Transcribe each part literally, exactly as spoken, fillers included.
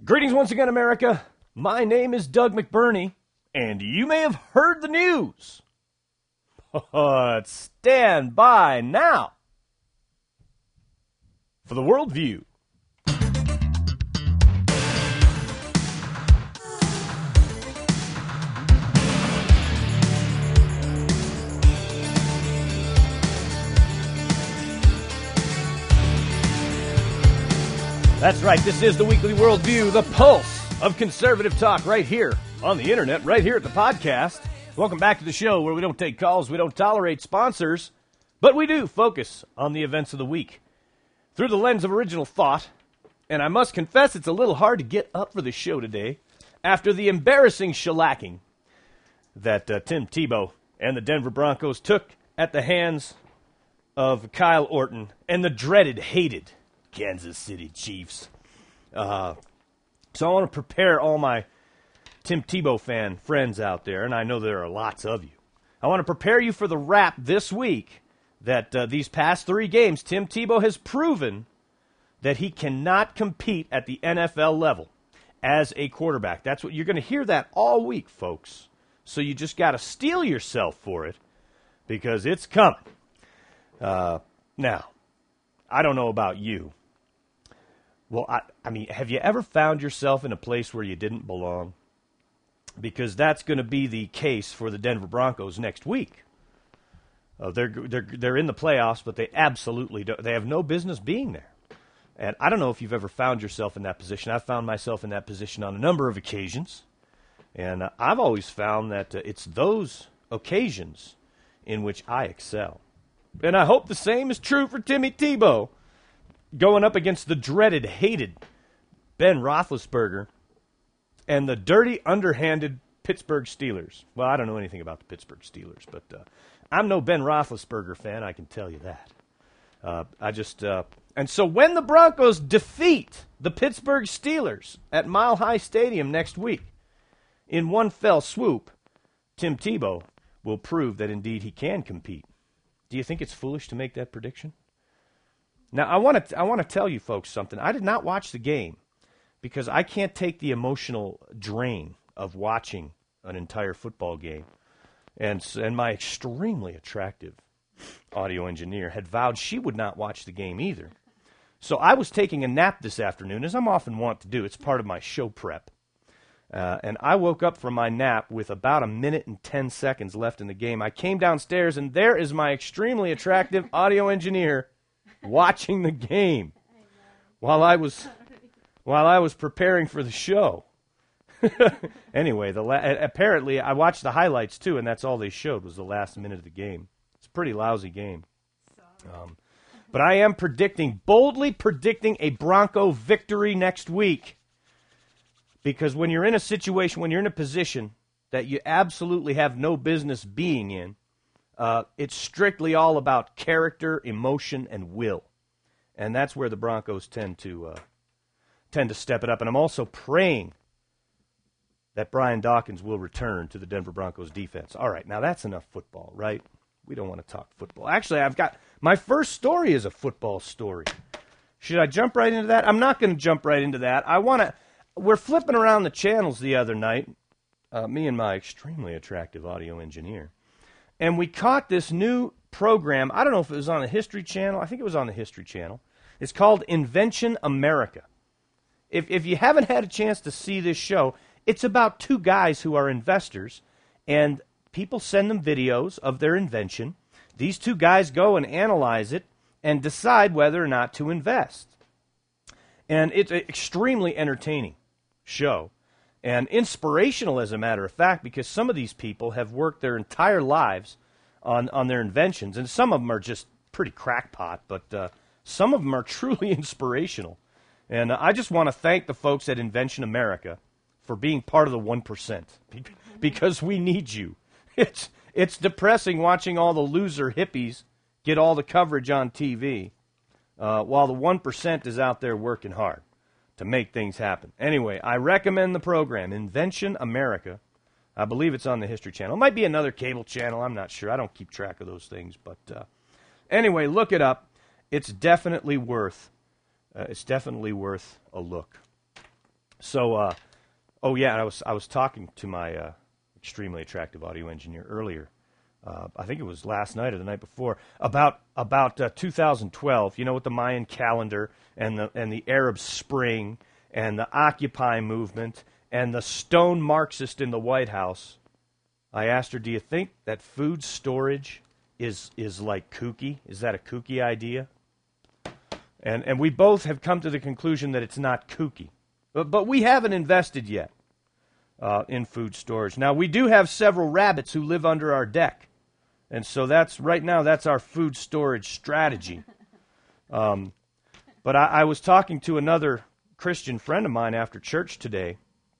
Greetings once again, America. My name is Doug McBurney, and you may have heard the news. But stand by now for the World View. That's right, this is the Weekly Worldview, the pulse of conservative talk right here on the internet, right here at the podcast. Welcome back to the show where we don't take calls, we don't tolerate sponsors, but we do focus on the events of the week through the lens of original thought. And I must confess it's a little hard to get up for the show today after the embarrassing shellacking that uh, Tim Tebow and the Denver Broncos took at the hands of Kyle Orton and the dreaded, hated Kansas City Chiefs. Uh, so I want to prepare all my Tim Tebow fan friends out there, and I know there are lots of you. I want to prepare you for the rap this week that uh, these past three games, Tim Tebow has proven that he cannot compete at the N F L level as a quarterback. That's what you're going to hear that all week, folks. So you just got to steel yourself for it because it's coming. Uh, now, I don't know about you. Well, I, I mean, have you ever found yourself in a place where you didn't belong? Because that's going to be the case for the Denver Broncos next week. Uh, they're they're they're in the playoffs, but they absolutely don't, they have no business being there. And I don't know if you've ever found yourself in that position. I've found myself in that position on a number of occasions, and uh, I've always found that uh, it's those occasions in which I excel. And I hope the same is true for Timmy Tebow, going up against the dreaded, hated Ben Roethlisberger and the dirty, underhanded Pittsburgh Steelers. Well, I don't know anything about the Pittsburgh Steelers, but uh, I'm no Ben Roethlisberger fan, I can tell you that. Uh, I just, uh, and so when the Broncos defeat the Pittsburgh Steelers at Mile High Stadium next week, in one fell swoop, Tim Tebow will prove that indeed he can compete. Do you think it's foolish to make that prediction? Now, I want to I want to tell you folks something. I did not watch the game because I can't take the emotional drain of watching an entire football game. And and my extremely attractive audio engineer had vowed she would not watch the game either. So I was taking a nap this afternoon, as I'm often wont to do. It's part of my show prep. Uh, and I woke up from my nap with about a minute and ten seconds left in the game. I came downstairs, and there is my extremely attractive audio engineer watching the game while I was while I was preparing for the show. Anyway, the la- apparently I watched the highlights too, and that's all they showed was the last minute of the game. It's a pretty lousy game. Um, but I am predicting, boldly predicting a Bronco victory next week. Because when you're in a situation, when you're in a position that you absolutely have no business being in, uh, it's strictly all about character, emotion, and will. And that's where the Broncos tend to uh, tend to step it up. And I'm also praying that Brian Dawkins will return to the Denver Broncos defense. All right, now that's enough football, right? We don't want to talk football. Actually, I've got my first story is a football story. Should I jump right into that? I'm not going to jump right into that. I want to. We're flipping around the channels the other night, uh, me and my extremely attractive audio engineer, and we caught this new program. I don't know if it was on the History Channel. I think it was on the History Channel. It's called Invention America. If if you haven't had a chance to see this show, it's about two guys who are investors, and people send them videos of their invention. These two guys go and analyze it and decide whether or not to invest. And it's an extremely entertaining show and inspirational, as a matter of fact, because some of these people have worked their entire lives on, on their inventions, and some of them are just pretty crackpot, but uh, some of them are truly inspirational. And uh, I just want to thank the folks at Invention America for being part of the one percent, because we need you. It's, it's depressing watching all the loser hippies get all the coverage on T V, uh, while the one percent is out there working hard to make things happen. Anyway, I recommend the program, Invention America. I believe it's on the History Channel. It might be another cable channel. I'm not sure. I don't keep track of those things. But uh, anyway, look it up. It's definitely worth, uh, it's definitely worth a look. So, uh, oh yeah, I was I was talking to my uh, extremely attractive audio engineer earlier. Uh, I think it was last night or the night before about about uh, two thousand twelve. You know, with the Mayan calendar and the and the Arab Spring and the Occupy movement and the stone Marxist in the White House. I asked her, "Do you think that food storage is is like kooky? Is that a kooky idea?" And and we both have come to the conclusion that it's not kooky. But, but we haven't invested yet uh, in food storage. Now, we do have several rabbits who live under our deck. And so that's, right now, that's our food storage strategy. Um, but I, I was talking to another Christian friend of mine after church today,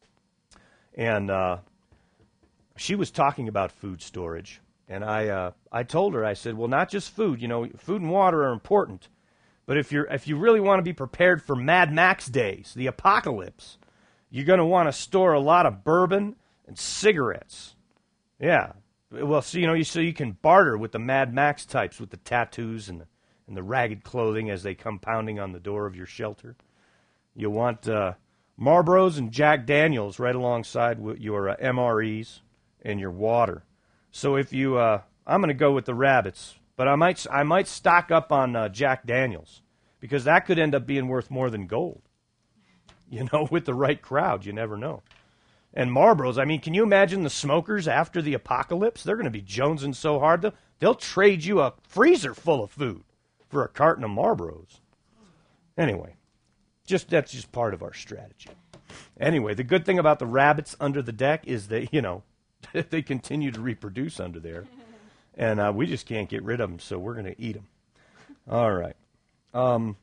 and uh, she was talking about food storage. And I, uh, I told her, I said, well, not just food. You know, food and water are important. But if you're if you really want to be prepared for Mad Max days, the apocalypse, you're going to want to store a lot of bourbon and cigarettes. Yeah. Well, so you know, you, so you can barter with the Mad Max types with the tattoos and the, and the ragged clothing as they come pounding on the door of your shelter. You want uh, Marlboros and Jack Daniels right alongside with your uh, M R Es and your water. So if you, uh, I'm going to go with the rabbits. But I might I might stock up on uh, Jack Daniels, because that could end up being worth more than gold. You know, with the right crowd, you never know. And Marlboros, I mean, can you imagine the smokers after the apocalypse? They're going to be jonesing so hard, they'll, they'll trade you a freezer full of food for a carton of Marlboros. Anyway, just that's just part of our strategy. Anyway, the good thing about the rabbits under the deck is that, you know, they continue to reproduce under there. And uh, we just can't get rid of them, so we're going to eat them. All right. Um,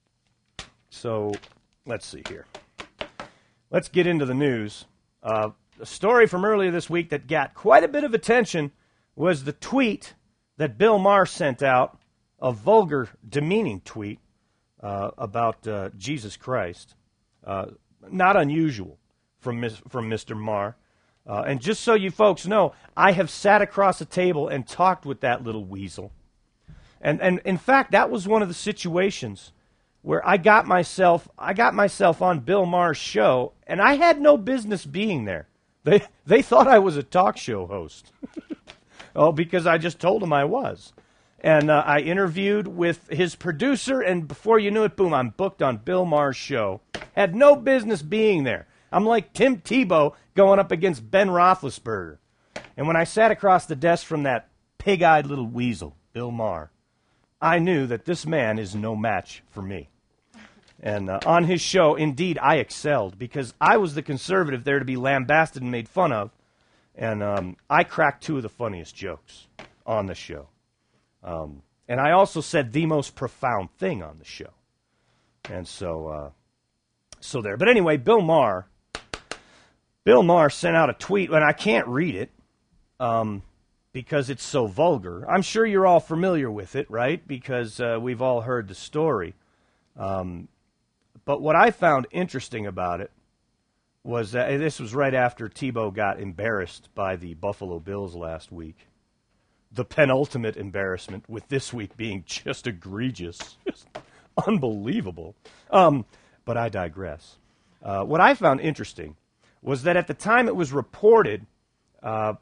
so let's see here. Let's get into the news. Uh, a story from earlier this week that got quite a bit of attention was the tweet that Bill Maher sent out, a vulgar, demeaning tweet uh, about uh, Jesus Christ. Uh, not unusual from from Mister Maher. Uh, and just so you folks know, I have sat across a table and talked with that little weasel. And and in fact, that was one of the situations where I got myself I got myself on Bill Maher's show, and I had no business being there. They they thought I was a talk show host. Oh, because I just told them I was. And uh, I interviewed with his producer, and before you knew it, boom, I'm booked on Bill Maher's show. Had no business being there. I'm like Tim Tebow going up against Ben Roethlisberger. And when I sat across the desk from that pig-eyed little weasel, Bill Maher, I knew that this man is no match for me. And uh, on his show, indeed, I excelled, because I was the conservative there to be lambasted and made fun of. And um, I cracked two of the funniest jokes on the show. Um, and I also said the most profound thing on the show. And so, uh, so there. But anyway, Bill Maher... Bill Maher sent out a tweet, and I can't read it um, because it's so vulgar. I'm sure you're all familiar with it, right? Because uh, we've all heard the story. Um, but what I found interesting about it was that, and this was right after Tebow got embarrassed by the Buffalo Bills last week. The penultimate embarrassment, with this week being just egregious. Just unbelievable. Um, but I digress. Uh, what I found interesting was that at the time it was reported, uh,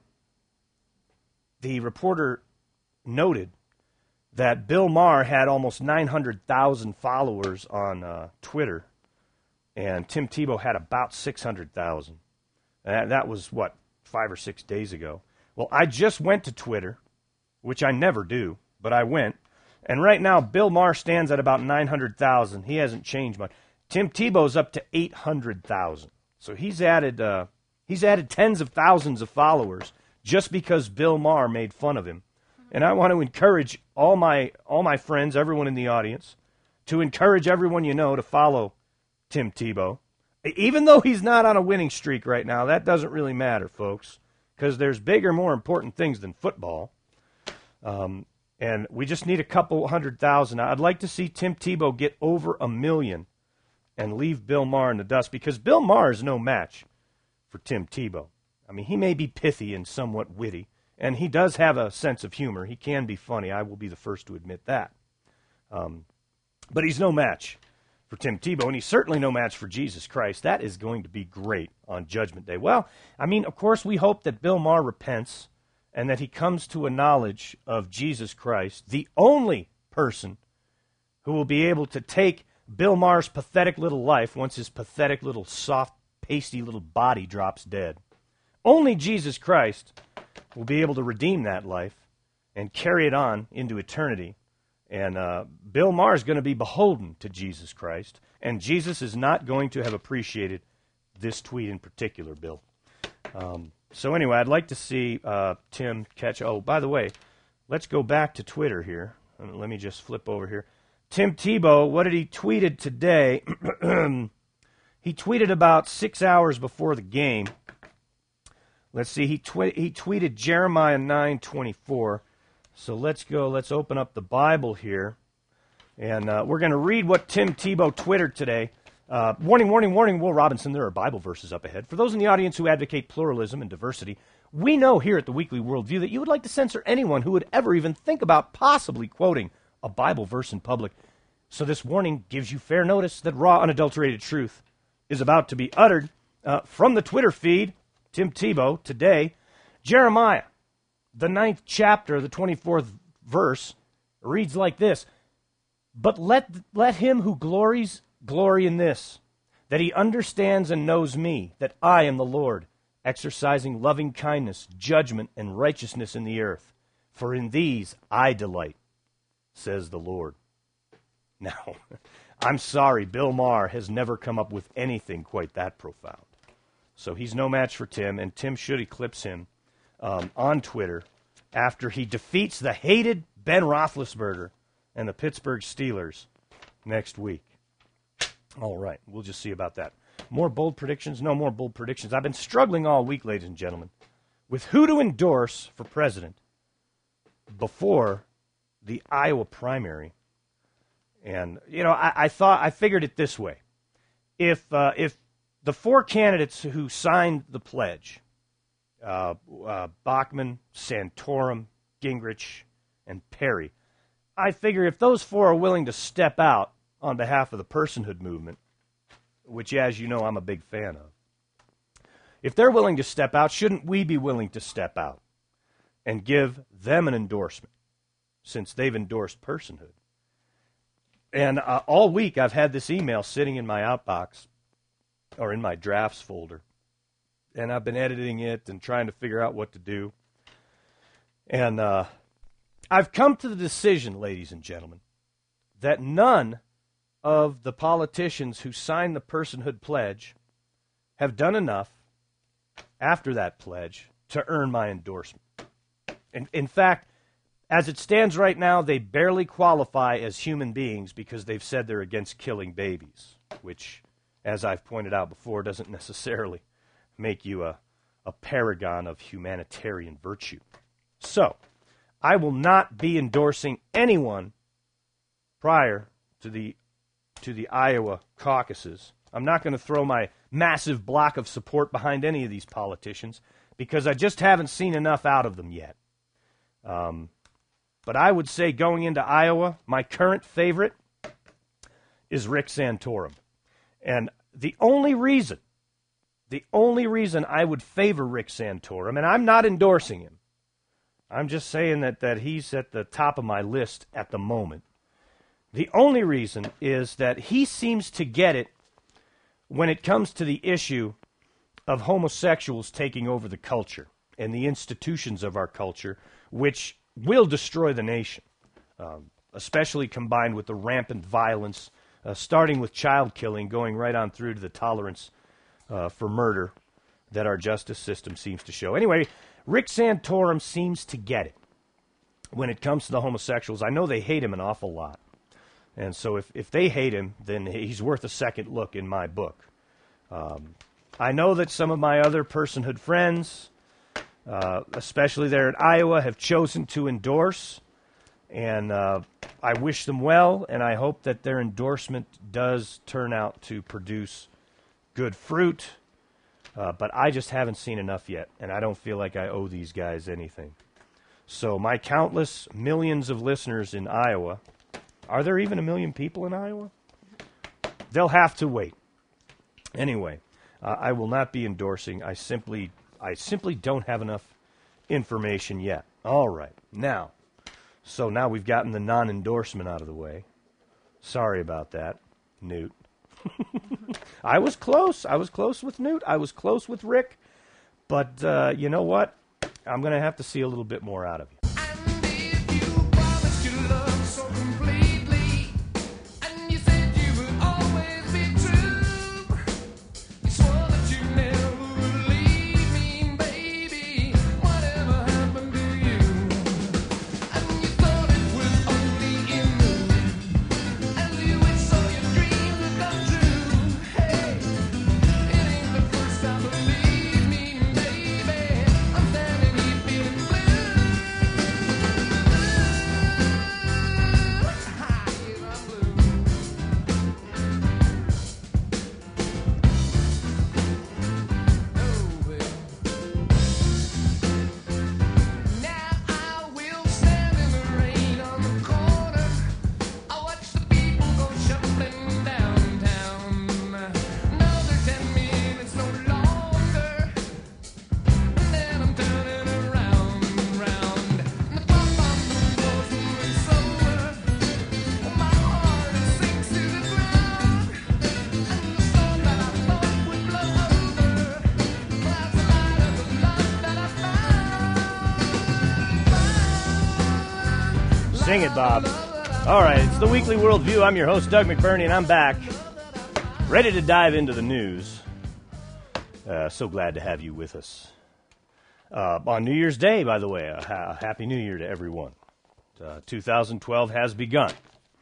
the reporter noted that Bill Maher had almost nine hundred thousand followers on uh, Twitter, and Tim Tebow had about six hundred thousand. And that was, what, five or six days ago. Well, I just went to Twitter, which I never do, but I went, and right now Bill Maher stands at about nine hundred thousand. He hasn't changed much. Tim Tebow's up to eight hundred thousand. So he's added uh, he's added tens of thousands of followers just because Bill Maher made fun of him. And I want to encourage all my all my friends, everyone in the audience, to encourage everyone you know to follow Tim Tebow. Even though he's not on a winning streak right now, that doesn't really matter, folks, because there's bigger, more important things than football. Um, and we just need a couple hundred thousand. I'd like to see Tim Tebow get over a million and leave Bill Maher in the dust, because Bill Maher is no match for Tim Tebow. I mean, he may be pithy and somewhat witty, and he does have a sense of humor. He can be funny. I will be the first to admit that. Um, but he's no match for Tim Tebow, and he's certainly no match for Jesus Christ. That is going to be great on Judgment Day. Well, I mean, of course, we hope that Bill Maher repents and that he comes to a knowledge of Jesus Christ, the only person who will be able to take Bill Maher's pathetic little life once his pathetic little soft, pasty little body drops dead. Only Jesus Christ will be able to redeem that life and carry it on into eternity. And uh, Bill Maher is going to be beholden to Jesus Christ, and Jesus is not going to have appreciated this tweet in particular, Bill. Um, so anyway, I'd like to see uh, Tim catch... Oh, by the way, let's go back to Twitter here. Let me just flip over here. Tim Tebow, what did he tweeted today? He tweeted about six hours before the game. Let's see, he, twi- he tweeted Jeremiah nine twenty-four. So let's go, let's open up the Bible here. And uh, we're going to read what Tim Tebow twittered today. Uh, warning, warning, warning, Will Robinson, there are Bible verses up ahead. For those in the audience who advocate pluralism and diversity, we know here at the Weekly Worldview that you would like to censor anyone who would ever even think about possibly quoting a Bible verse in public. So this warning gives you fair notice that raw, unadulterated truth is about to be uttered uh, from the Twitter feed. Tim Tebow today, Jeremiah, the ninth chapter, the twenty-fourth verse, reads like this: But let let him who glories glory in this, that he understands and knows me, that I am the Lord, exercising loving kindness, judgment, and righteousness in the earth. For in these I delight, says the Lord. Now, I'm sorry, Bill Maher has never come up with anything quite that profound. So he's no match for Tim, and Tim should eclipse him um, on Twitter after he defeats the hated Ben Roethlisberger and the Pittsburgh Steelers next week. All right, we'll just see about that. More bold predictions? No more bold predictions. I've been struggling all week, ladies and gentlemen, with who to endorse for president before the Iowa primary. And, you know, I, I thought, I figured it this way. If uh, if the four candidates who signed the pledge, uh, uh, Bachmann, Santorum, Gingrich, and Perry, I figure if those four are willing to step out on behalf of the personhood movement, which, as you know, I'm a big fan of, if they're willing to step out, shouldn't we be willing to step out and give them an endorsement, since they've endorsed personhood? And uh, all week I've had this email sitting in my outbox or in my drafts folder, and I've been editing it and trying to figure out what to do. And uh, I've come to the decision, ladies and gentlemen, that none of the politicians who signed the personhood pledge have done enough after that pledge to earn my endorsement. In, in fact, as it stands right now, they barely qualify as human beings because they've said they're against killing babies, which, as I've pointed out before, doesn't necessarily make you a, a paragon of humanitarian virtue. So, I will not be endorsing anyone prior to the to the Iowa caucuses. I'm not going to throw my massive block of support behind any of these politicians because I just haven't seen enough out of them yet. Um... But I would say going into Iowa, my current favorite is Rick Santorum. And the only reason, the only reason I would favor Rick Santorum, and I'm not endorsing him, I'm just saying that, that he's at the top of my list at the moment. The only reason is that he seems to get it when it comes to the issue of homosexuals taking over the culture and the institutions of our culture, which will destroy the nation, um, especially combined with the rampant violence, uh, starting with child killing, going right on through to the tolerance uh, for murder that our justice system seems to show. Anyway, Rick Santorum seems to get it when it comes to the homosexuals. I know they hate him an awful lot. And so if, if they hate him, then he's worth a second look in my book. Um, I know that some of my other personhood friends, Uh, especially there in Iowa, have chosen to endorse, and uh, I wish them well, and I hope that their endorsement does turn out to produce good fruit, uh, but I just haven't seen enough yet, and I don't feel like I owe these guys anything. So my countless millions of listeners in Iowa, are there even a million people in Iowa? they'll have to wait. Anyway, uh, I will not be endorsing. I simply, I simply don't have enough information yet. All right, now, so now we've gotten the non-endorsement out of the way. Sorry about that, Newt. I was close. I was close with Newt. I was close with Rick. But uh, you know what? I'm going to have to see a little bit more out of you. Sing it, Bob. All right, it's the Weekly Worldview. I'm your host, Doug McBurney, and I'm back, ready to dive into the news. Uh, so glad to have you with us. Uh, on New Year's Day, by the way, a, ha- a Happy New Year to everyone. Uh, two thousand twelve has begun.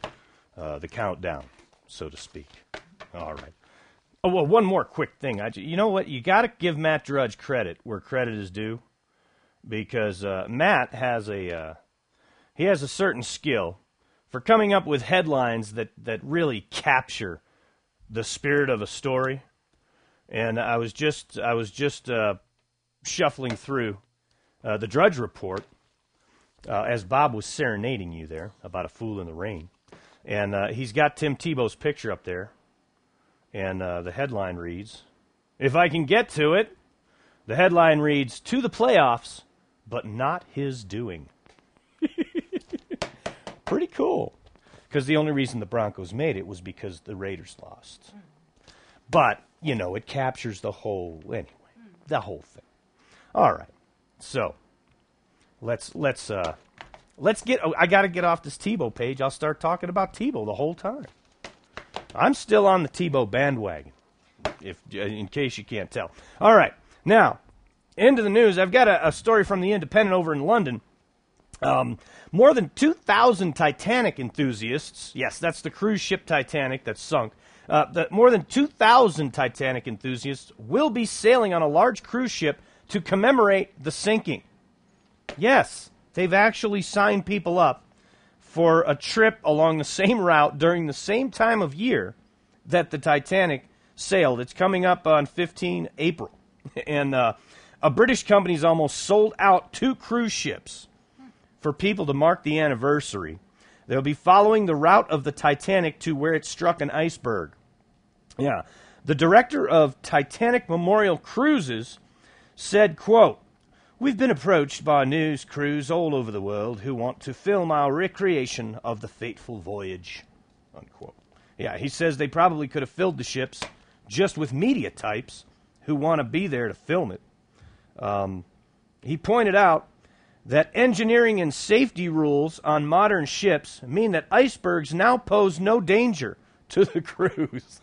Uh, the countdown, so to speak. All right. Oh, well, one more quick thing. I, you know what? You got to give Matt Drudge credit where credit is due, because uh, Matt has a... Uh, He has a certain skill for coming up with headlines that, that really capture the spirit of a story. And I was just I was just uh, shuffling through uh, the Drudge Report uh, as Bob was serenading you there about a fool in the rain. And uh, he's got Tim Tebow's picture up there. And uh, the headline reads, "If I can get to it," the headline reads, "To the playoffs, but not his doing." Pretty cool, because the only reason the Broncos made it was because the Raiders lost. But, you know, it captures the whole, anyway, the whole thing. All right, so let's let's uh, let's get. Oh, I got to get off this Tebow page. I'll start talking about Tebow the whole time. I'm still on the Tebow bandwagon, if in case you can't tell. All right, now into the news. I've got a, a story from the Independent over in London. Um, more than two thousand Titanic enthusiasts, yes, that's the cruise ship Titanic that sunk, uh, the, more than two thousand Titanic enthusiasts will be sailing on a large cruise ship to commemorate the sinking. Yes, they've actually signed people up for a trip along the same route during the same time of year that the Titanic sailed. It's coming up on fifteenth of April, and uh, a British company's almost sold out two cruise ships for people to mark the anniversary. They'll be following the route of the Titanic to where it struck an iceberg. Yeah. The director of Titanic Memorial Cruises said, quote, "We've been approached by news crews all over the world who want to film our recreation of the fateful voyage." Unquote. Yeah, he says they probably could have filled the ships just with media types who want to be there to film it. Um, he pointed out that engineering and safety rules on modern ships mean that icebergs now pose no danger to the crews.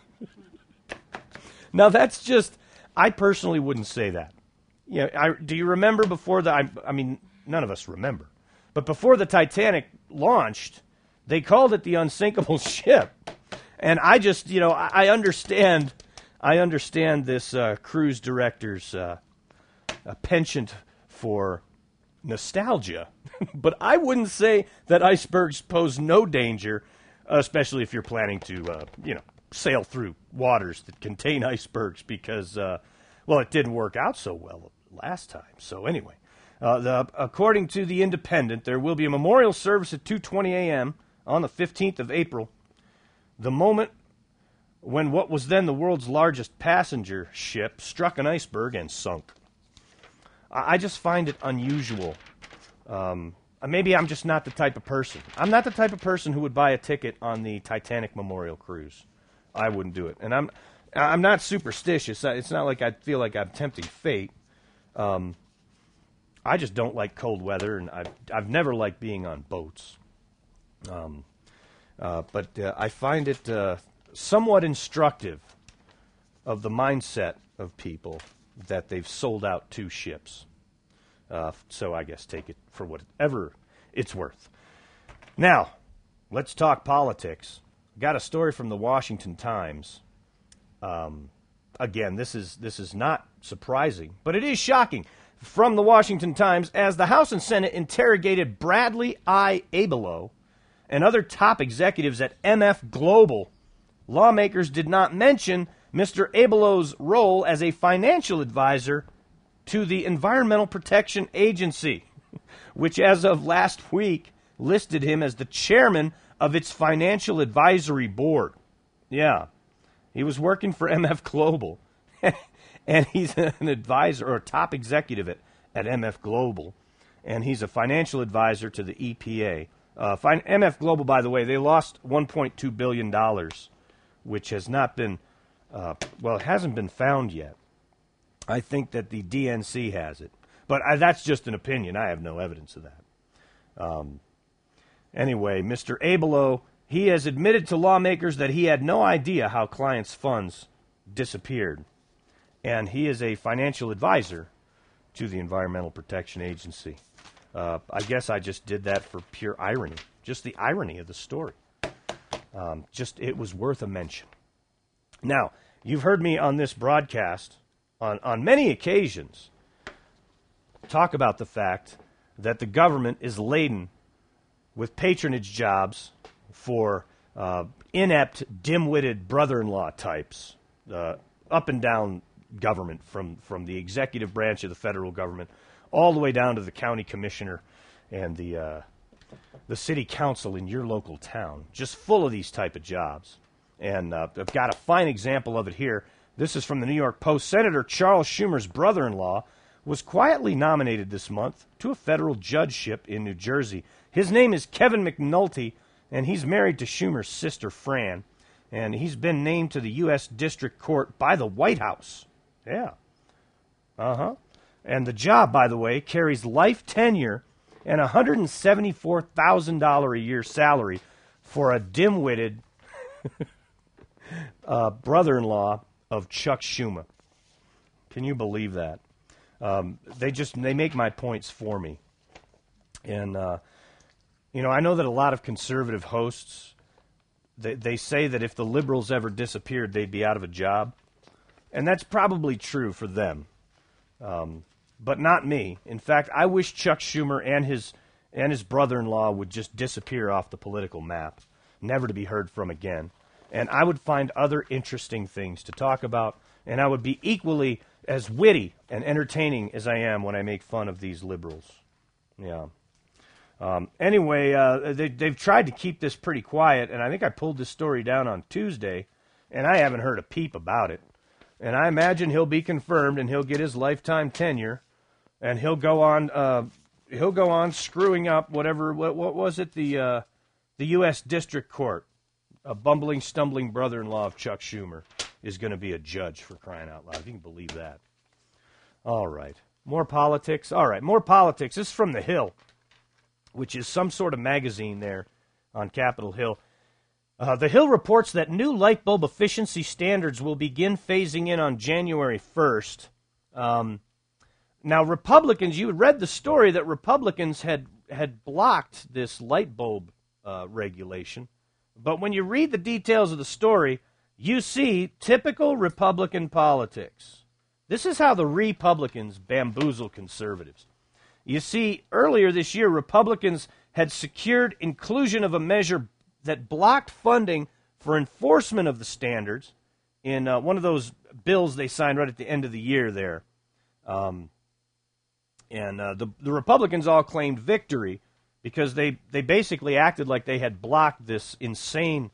Now, that's just, I personally wouldn't say that. You know, I, do you remember before the, I, I mean, none of us remember, but before the Titanic launched, they called it the unsinkable ship. And I just, you know, I, I understand, I understand this uh, cruise director's uh, a penchant for nostalgia, but I wouldn't say that icebergs pose no danger, especially if you're planning to, uh, you know, sail through waters that contain icebergs because, uh, well, it didn't work out so well last time. So anyway, uh, the, according to the Independent, there will be a memorial service at two twenty a.m. on the fifteenth of April. The moment when what was then the world's largest passenger ship struck an iceberg and sunk. I, I just find it unusual. Um, maybe I'm just not the type of person. I'm not the type of person who would buy a ticket on the Titanic Memorial Cruise. I wouldn't do it. And I'm I'm not superstitious. It's not like I feel like I'm tempting fate. Um, I just don't like cold weather, and I've, I've never liked being on boats. Um, uh, but uh, I find it uh, somewhat instructive of the mindset of people that they've sold out two ships. Uh, so I guess take it for whatever it's worth. Now, let's talk politics. Got a story from the Washington Times. Um, again, this is this is not surprising, but it is shocking. From the Washington Times, as the House and Senate interrogated Bradley I. Abelow and other top executives at M F Global, lawmakers did not mention Mister Abelow's role as a financial advisor to the Environmental Protection Agency, which as of last week listed him as the chairman of its financial advisory board. Yeah, he was working for M F Global, and he's an advisor or a top executive at, at M F Global, and he's a financial advisor to the E P A. Uh, fin- M F Global, by the way, they lost one point two billion dollars, which has not been, uh, well, it hasn't been found yet. I think that the D N C has it. But I, that's just an opinion. I have no evidence of that. Um, anyway, Mister Abelow, he has admitted to lawmakers that he had no idea how clients' funds disappeared. And he is a financial advisor to the Environmental Protection Agency. Uh, I guess I just did that for pure irony. Just the irony of the story. Um, just, it was worth a mention. Now, you've heard me on this broadcast on, on many occasions talk about the fact that the government is laden with patronage jobs for uh, inept, dim-witted brother-in-law types uh, up and down government, from, from the executive branch of the federal government all the way down to the county commissioner and the uh, the city council in your local town, just full of these type of jobs. And uh, I've got a fine example of it here. This is from the New York Post. Senator Charles Schumer's brother-in-law was quietly nominated this month to a federal judgeship in New Jersey. His name is Kevin McNulty, and he's married to Schumer's sister, Fran. And he's been named to the U S District Court by the White House. Yeah. Uh-huh. And the job, by the way, carries life tenure and a one hundred seventy-four thousand dollars a year salary for a dim-witted uh, brother-in-law of Chuck Schumer. Can you believe that? Um, they just they make my points for me. And, uh, you know, I know that a lot of conservative hosts, they, they say that if the liberals ever disappeared, they'd be out of a job. And that's probably true for them. Um, but not me. In fact, I wish Chuck Schumer and his and his brother-in-law would just disappear off the political map, never to be heard from again. And I would find other interesting things to talk about, and I would be equally as witty and entertaining as I am when I make fun of these liberals. Yeah. Um, anyway, uh, they, they've tried to keep this pretty quiet, and I think I pulled this story down on Tuesday, and I haven't heard a peep about it. And I imagine he'll be confirmed, and he'll get his lifetime tenure, and he'll go on. Uh, he'll go on screwing up whatever. What, what was it? The uh, the U S District Court. A bumbling, stumbling brother-in-law of Chuck Schumer is going to be a judge, for crying out loud. If you can believe that. All right, more politics. All right, more politics. This is from The Hill, which is some sort of magazine there on Capitol Hill. Uh, the Hill reports that new light bulb efficiency standards will begin phasing in on January first. Um, now, Republicans, you had read the story that Republicans had, had blocked this light bulb uh, regulation. But when you read the details of the story, you see typical Republican politics. This is how the Republicans bamboozle conservatives. You see, earlier this year, Republicans had secured inclusion of a measure that blocked funding for enforcement of the standards in uh, one of those bills they signed right at the end of the year there. Um, and uh, the, the Republicans all claimed victory because they, they basically acted like they had blocked this insane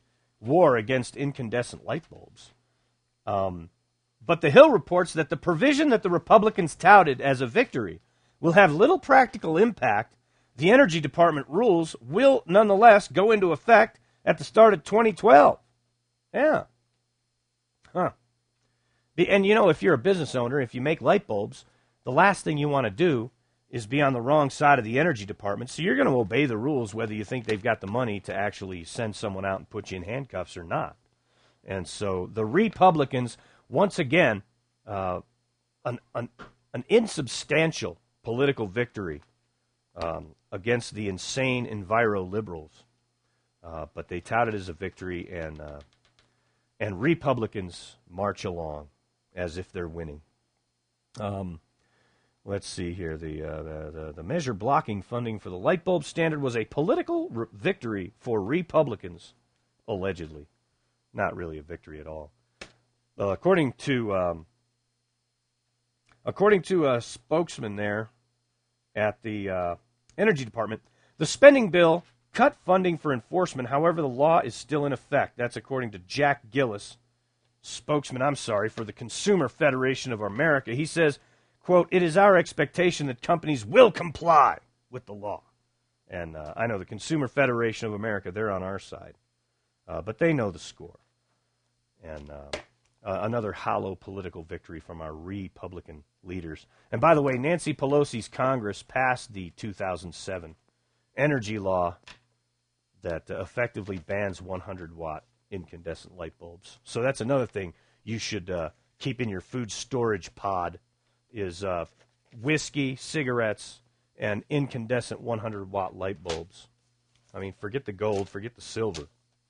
war against incandescent light bulbs. Um, but the Hill reports that the provision that the Republicans touted as a victory will have little practical impact. The Energy Department rules will nonetheless go into effect at the start of twenty twelve. Yeah. Huh. And, you know, if you're a business owner, if you make light bulbs, the last thing you want to do is be on the wrong side of the Energy Department. So you're going to obey the rules whether you think they've got the money to actually send someone out and put you in handcuffs or not. And so the Republicans, once again, uh, an, an, an insubstantial political victory um, against the insane enviro-liberals. Uh, but they tout it as a victory, and uh, and Republicans march along as if they're winning. Um, let's see here. The, uh, the, the the measure blocking funding for the light bulb standard was a political re- victory for Republicans, allegedly. Not really a victory at all. Uh, according to um, according to a spokesman there at the uh, Energy Department, the spending bill cut funding for enforcement. However, the law is still in effect. That's according to Jack Gillis, spokesman, I'm sorry, for the Consumer Federation of America. He says, quote, "It is our expectation that companies will comply with the law." And uh, I know the Consumer Federation of America, they're on our side. Uh, but they know the score. And uh, uh, another hollow political victory from our Republican leaders. And by the way, Nancy Pelosi's Congress passed the two thousand seven energy law that uh, effectively bans one hundred watt incandescent light bulbs. So that's another thing you should uh, keep in your food storage pod is uh, whiskey, cigarettes, and incandescent one hundred watt light bulbs. I mean, forget the gold, forget the silver.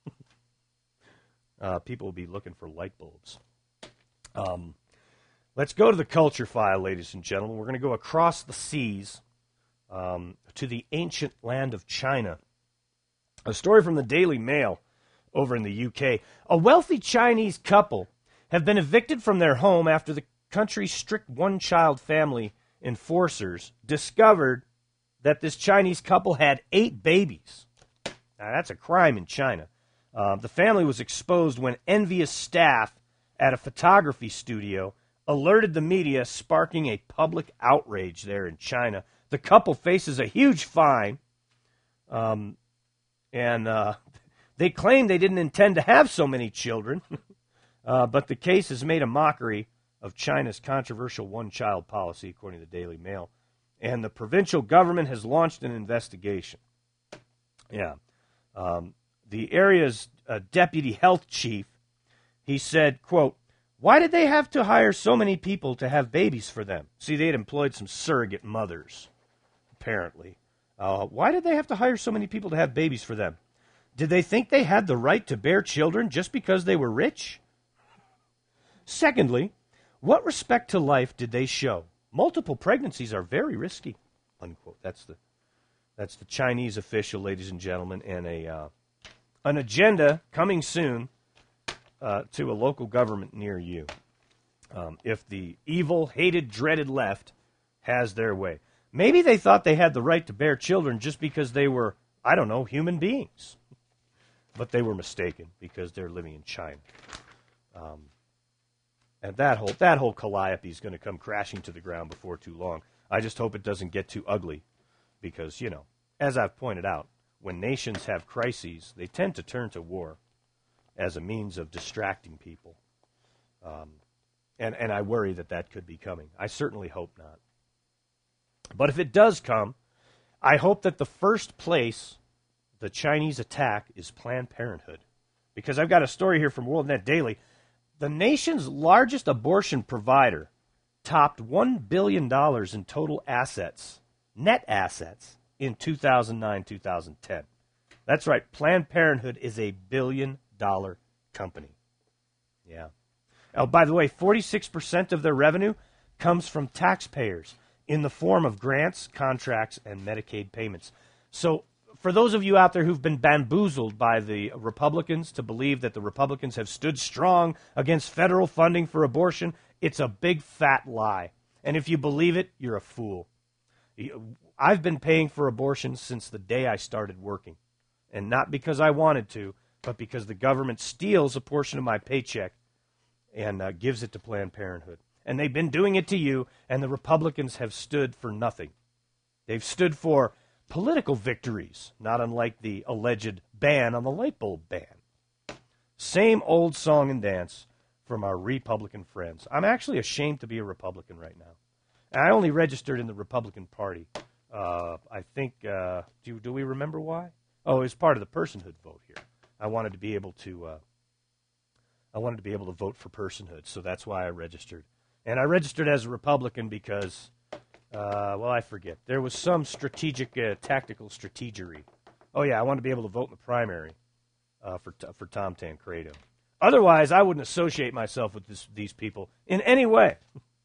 uh, people will be looking for light bulbs. Um, let's go to the culture file, ladies and gentlemen. We're going to go across the seas um, to the ancient land of China. A story from the Daily Mail over in the U K. A wealthy Chinese couple have been evicted from their home after the country's strict one-child family enforcers discovered that this Chinese couple had eight babies. Now, that's a crime in China. Uh, the family was exposed when envious staff at a photography studio alerted the media, sparking a public outrage there in China. The couple faces a huge fine, um, and uh, they claim they didn't intend to have so many children, uh, but the case has made a mockery of China's controversial one-child policy, according to the Daily Mail. And the provincial government has launched an investigation. Yeah. Um, the area's uh, deputy health chief, he said, quote, "Why did they have to hire so many people to have babies for them?" See, they had employed some surrogate mothers, apparently. Uh, why did they have to hire so many people to have babies for them? Did they think they had the right to bear children just because they were rich? Secondly, what respect to life did they show? Multiple pregnancies are very risky, unquote. That's the that's the Chinese official, ladies and gentlemen, and a uh, an agenda coming soon uh, to a local government near you. Um, if the evil, hated, dreaded left has their way. Maybe they thought they had the right to bear children just because they were, I don't know, human beings. But they were mistaken because they're living in China. Um, and that whole that whole calliope is going to come crashing to the ground before too long. I just hope it doesn't get too ugly because, you know, as I've pointed out, when nations have crises, they tend to turn to war as a means of distracting people. Um, and, and I worry that that could be coming. I certainly hope not. But if it does come, I hope that the first place the Chinese attack is Planned Parenthood. Because I've got a story here from WorldNet Daily. The nation's largest abortion provider topped one billion dollars in total assets, net assets, in two thousand nine two thousand ten. That's right, Planned Parenthood is a billion-dollar company. Yeah. Oh, by the way, forty-six percent of their revenue comes from taxpayers in the form of grants, contracts, and Medicaid payments. So for those of you out there who've been bamboozled by the Republicans to believe that the Republicans have stood strong against federal funding for abortion, it's a big fat lie. And if you believe it, you're a fool. I've been paying for abortion since the day I started working. And not because I wanted to, but because the government steals a portion of my paycheck and uh, gives it to Planned Parenthood. And they've been doing it to you, and the Republicans have stood for nothing. They've stood for political victories, not unlike the alleged ban on the light bulb ban. Same old song and dance from our Republican friends. I'm actually ashamed to be a Republican right now. I only registered in the Republican Party. Uh, I think, uh, do, do we remember why? Oh, it was part of the personhood vote here. I wanted to be able to, uh, I wanted to be able to vote for personhood, so that's why I registered. And I registered as a Republican because, uh, well, I forget. There was some strategic, uh, tactical strategery. Oh, yeah, I wanted to be able to vote in the primary uh, for for Tom Tancredo. Otherwise, I wouldn't associate myself with this, these people in any way.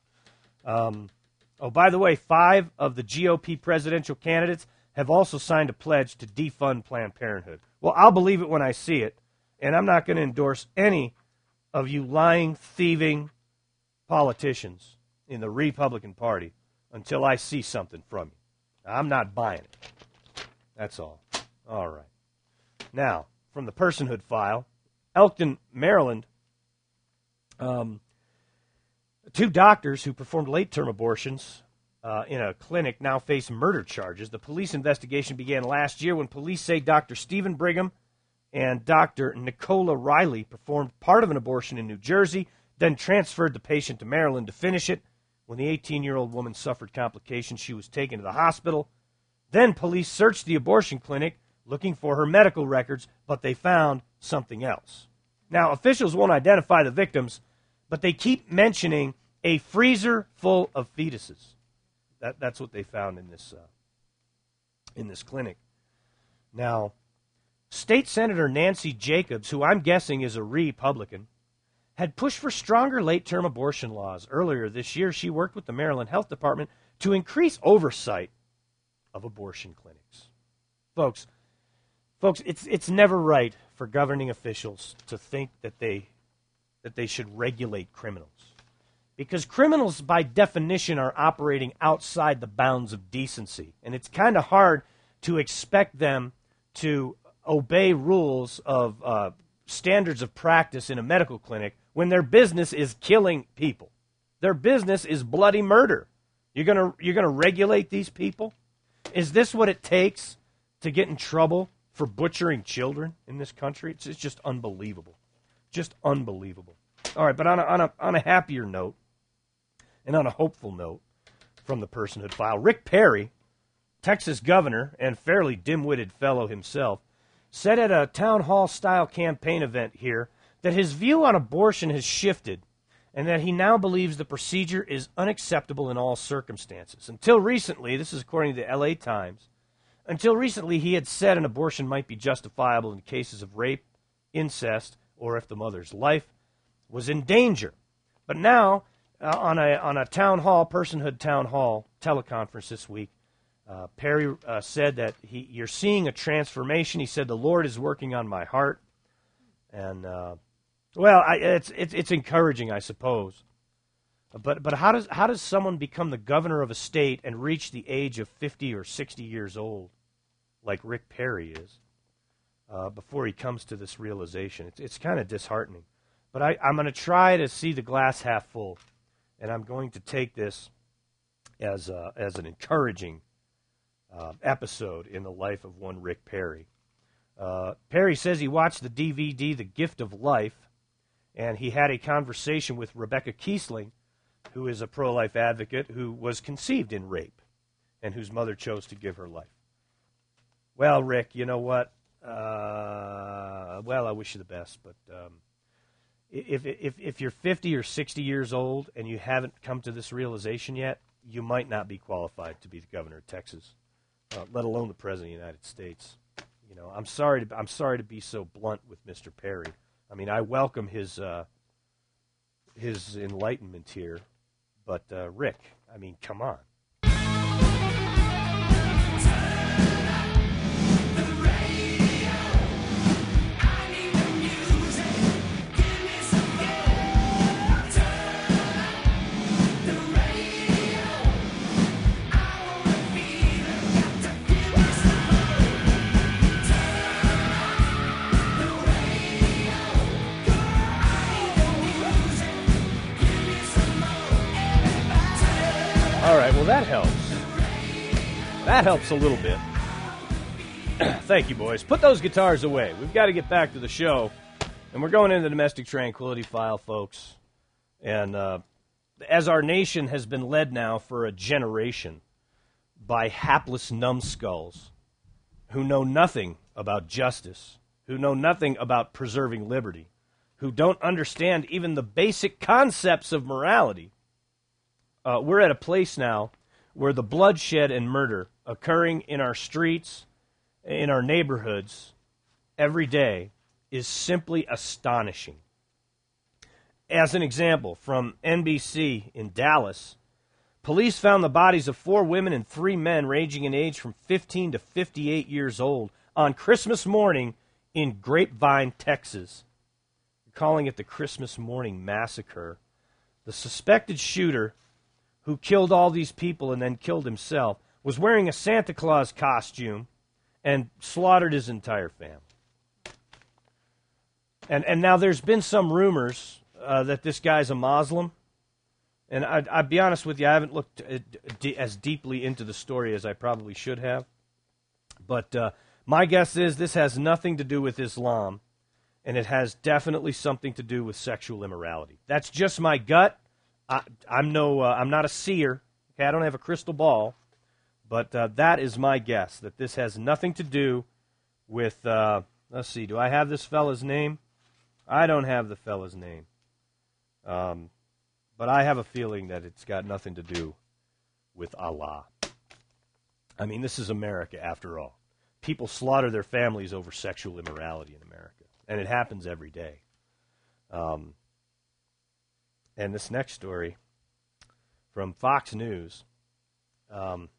Um, oh, by the way, five of the G O P presidential candidates have also signed a pledge to defund Planned Parenthood. Well, I'll believe it when I see it, and I'm not going to endorse any of you lying, thieving politicians in the Republican Party until I see something from you. I'm not buying it. That's all. All right. Now, from the personhood file, Elkton, Maryland, um, two doctors who performed late-term abortions uh, in a clinic now face murder charges. The police investigation began last year when police say Doctor Stephen Brigham and Doctor Nicola Riley performed part of an abortion in New Jersey, then transferred the patient to Maryland to finish it. When the eighteen-year-old woman suffered complications, she was taken to the hospital. Then police searched the abortion clinic looking for her medical records, but they found something else. Now, officials won't identify the victims, but they keep mentioning a freezer full of fetuses. That, that's what they found in this, uh, in this clinic. Now, State Senator Nancy Jacobs, who I'm guessing is a Republican, had pushed for stronger late-term abortion laws. Earlier this year, she worked with the Maryland Health Department to increase oversight of abortion clinics. Folks, folks, it's it's never right for governing officials to think that they that they should regulate criminals. Because criminals, by definition, are operating outside the bounds of decency. And it's kind of hard to expect them to obey rules of uh, standards of practice in a medical clinic when their business is killing people. Their business is bloody murder. You're gonna you're gonna regulate these people? Is this what it takes to get in trouble for butchering children in this country? It's, it's just unbelievable. Just unbelievable. All right, but on a, on a on a happier note, and on a hopeful note from the personhood file, Rick Perry, Texas governor and fairly dim-witted fellow himself, said at a town hall-style campaign event here that his view on abortion has shifted and that he now believes the procedure is unacceptable in all circumstances. Until recently, this is according to the L A Times, until recently he had said an abortion might be justifiable in cases of rape, incest, or if the mother's life was in danger. But now, uh, on a on a town hall, personhood town hall teleconference this week, uh, Perry uh, said that he you're seeing a transformation. He said, the Lord is working on my heart. And, uh, well, I, it's, it's it's encouraging, I suppose. But but how does how does someone become the governor of a state and reach the age of fifty or sixty years old, like Rick Perry is, uh, before he comes to this realization? It's it's kind of disheartening. But I, I'm going to try to see the glass half full, and I'm going to take this as a, as an encouraging uh, episode in the life of one Rick Perry. Uh, Perry says he watched the D V D The Gift of Life, and he had a conversation with Rebecca Kiesling, who is a pro-life advocate who was conceived in rape and whose mother chose to give her life. Well, Rick, you know what? Uh, well, I wish you the best, but um, if, if, if you're fifty or sixty years old and you haven't come to this realization yet, you might not be qualified to be the governor of Texas, uh, let alone the president of the United States. You know, I'm sorry to I'm sorry to be so blunt with Mister Perry. I mean, I welcome his uh, his enlightenment here, but uh, Rick, I mean, come on. right, well, that helps. That helps a little bit. Thank you, boys. Put those guitars away. We've got to get back to the show. And we're going into the domestic tranquility file, folks. And uh, as our nation has been led now for a generation by hapless numbskulls who know nothing about justice, who know nothing about preserving liberty, who don't understand even the basic concepts of morality, uh, we're at a place now where the bloodshed and murder occurring in our streets, in our neighborhoods, every day is simply astonishing. As an example, from N B C in Dallas, police found the bodies of four women and three men ranging in age from fifteen to fifty-eight years old on Christmas morning in Grapevine, Texas. Calling it the Christmas morning massacre. The suspected shooter, who killed all these people and then killed himself, was wearing a Santa Claus costume and slaughtered his entire family. And and now there's been some rumors uh, that this guy's a Muslim. And I'd, I'd be honest with you, I haven't looked uh, d- as deeply into the story as I probably should have. But uh, my guess is this has nothing to do with Islam, and it has definitely something to do with sexual immorality. That's just my gut. I, I'm no, uh, I'm not a seer. Okay, I don't have a crystal ball, but uh, that is my guess, that this has nothing to do with, uh, let's see, do I have this fella's name? I don't have the fella's name. Um, but I have a feeling that it's got nothing to do with Allah. I mean, this is America after all. People slaughter their families over sexual immorality in America, and it happens every day. Um, and this next story from Fox News, um,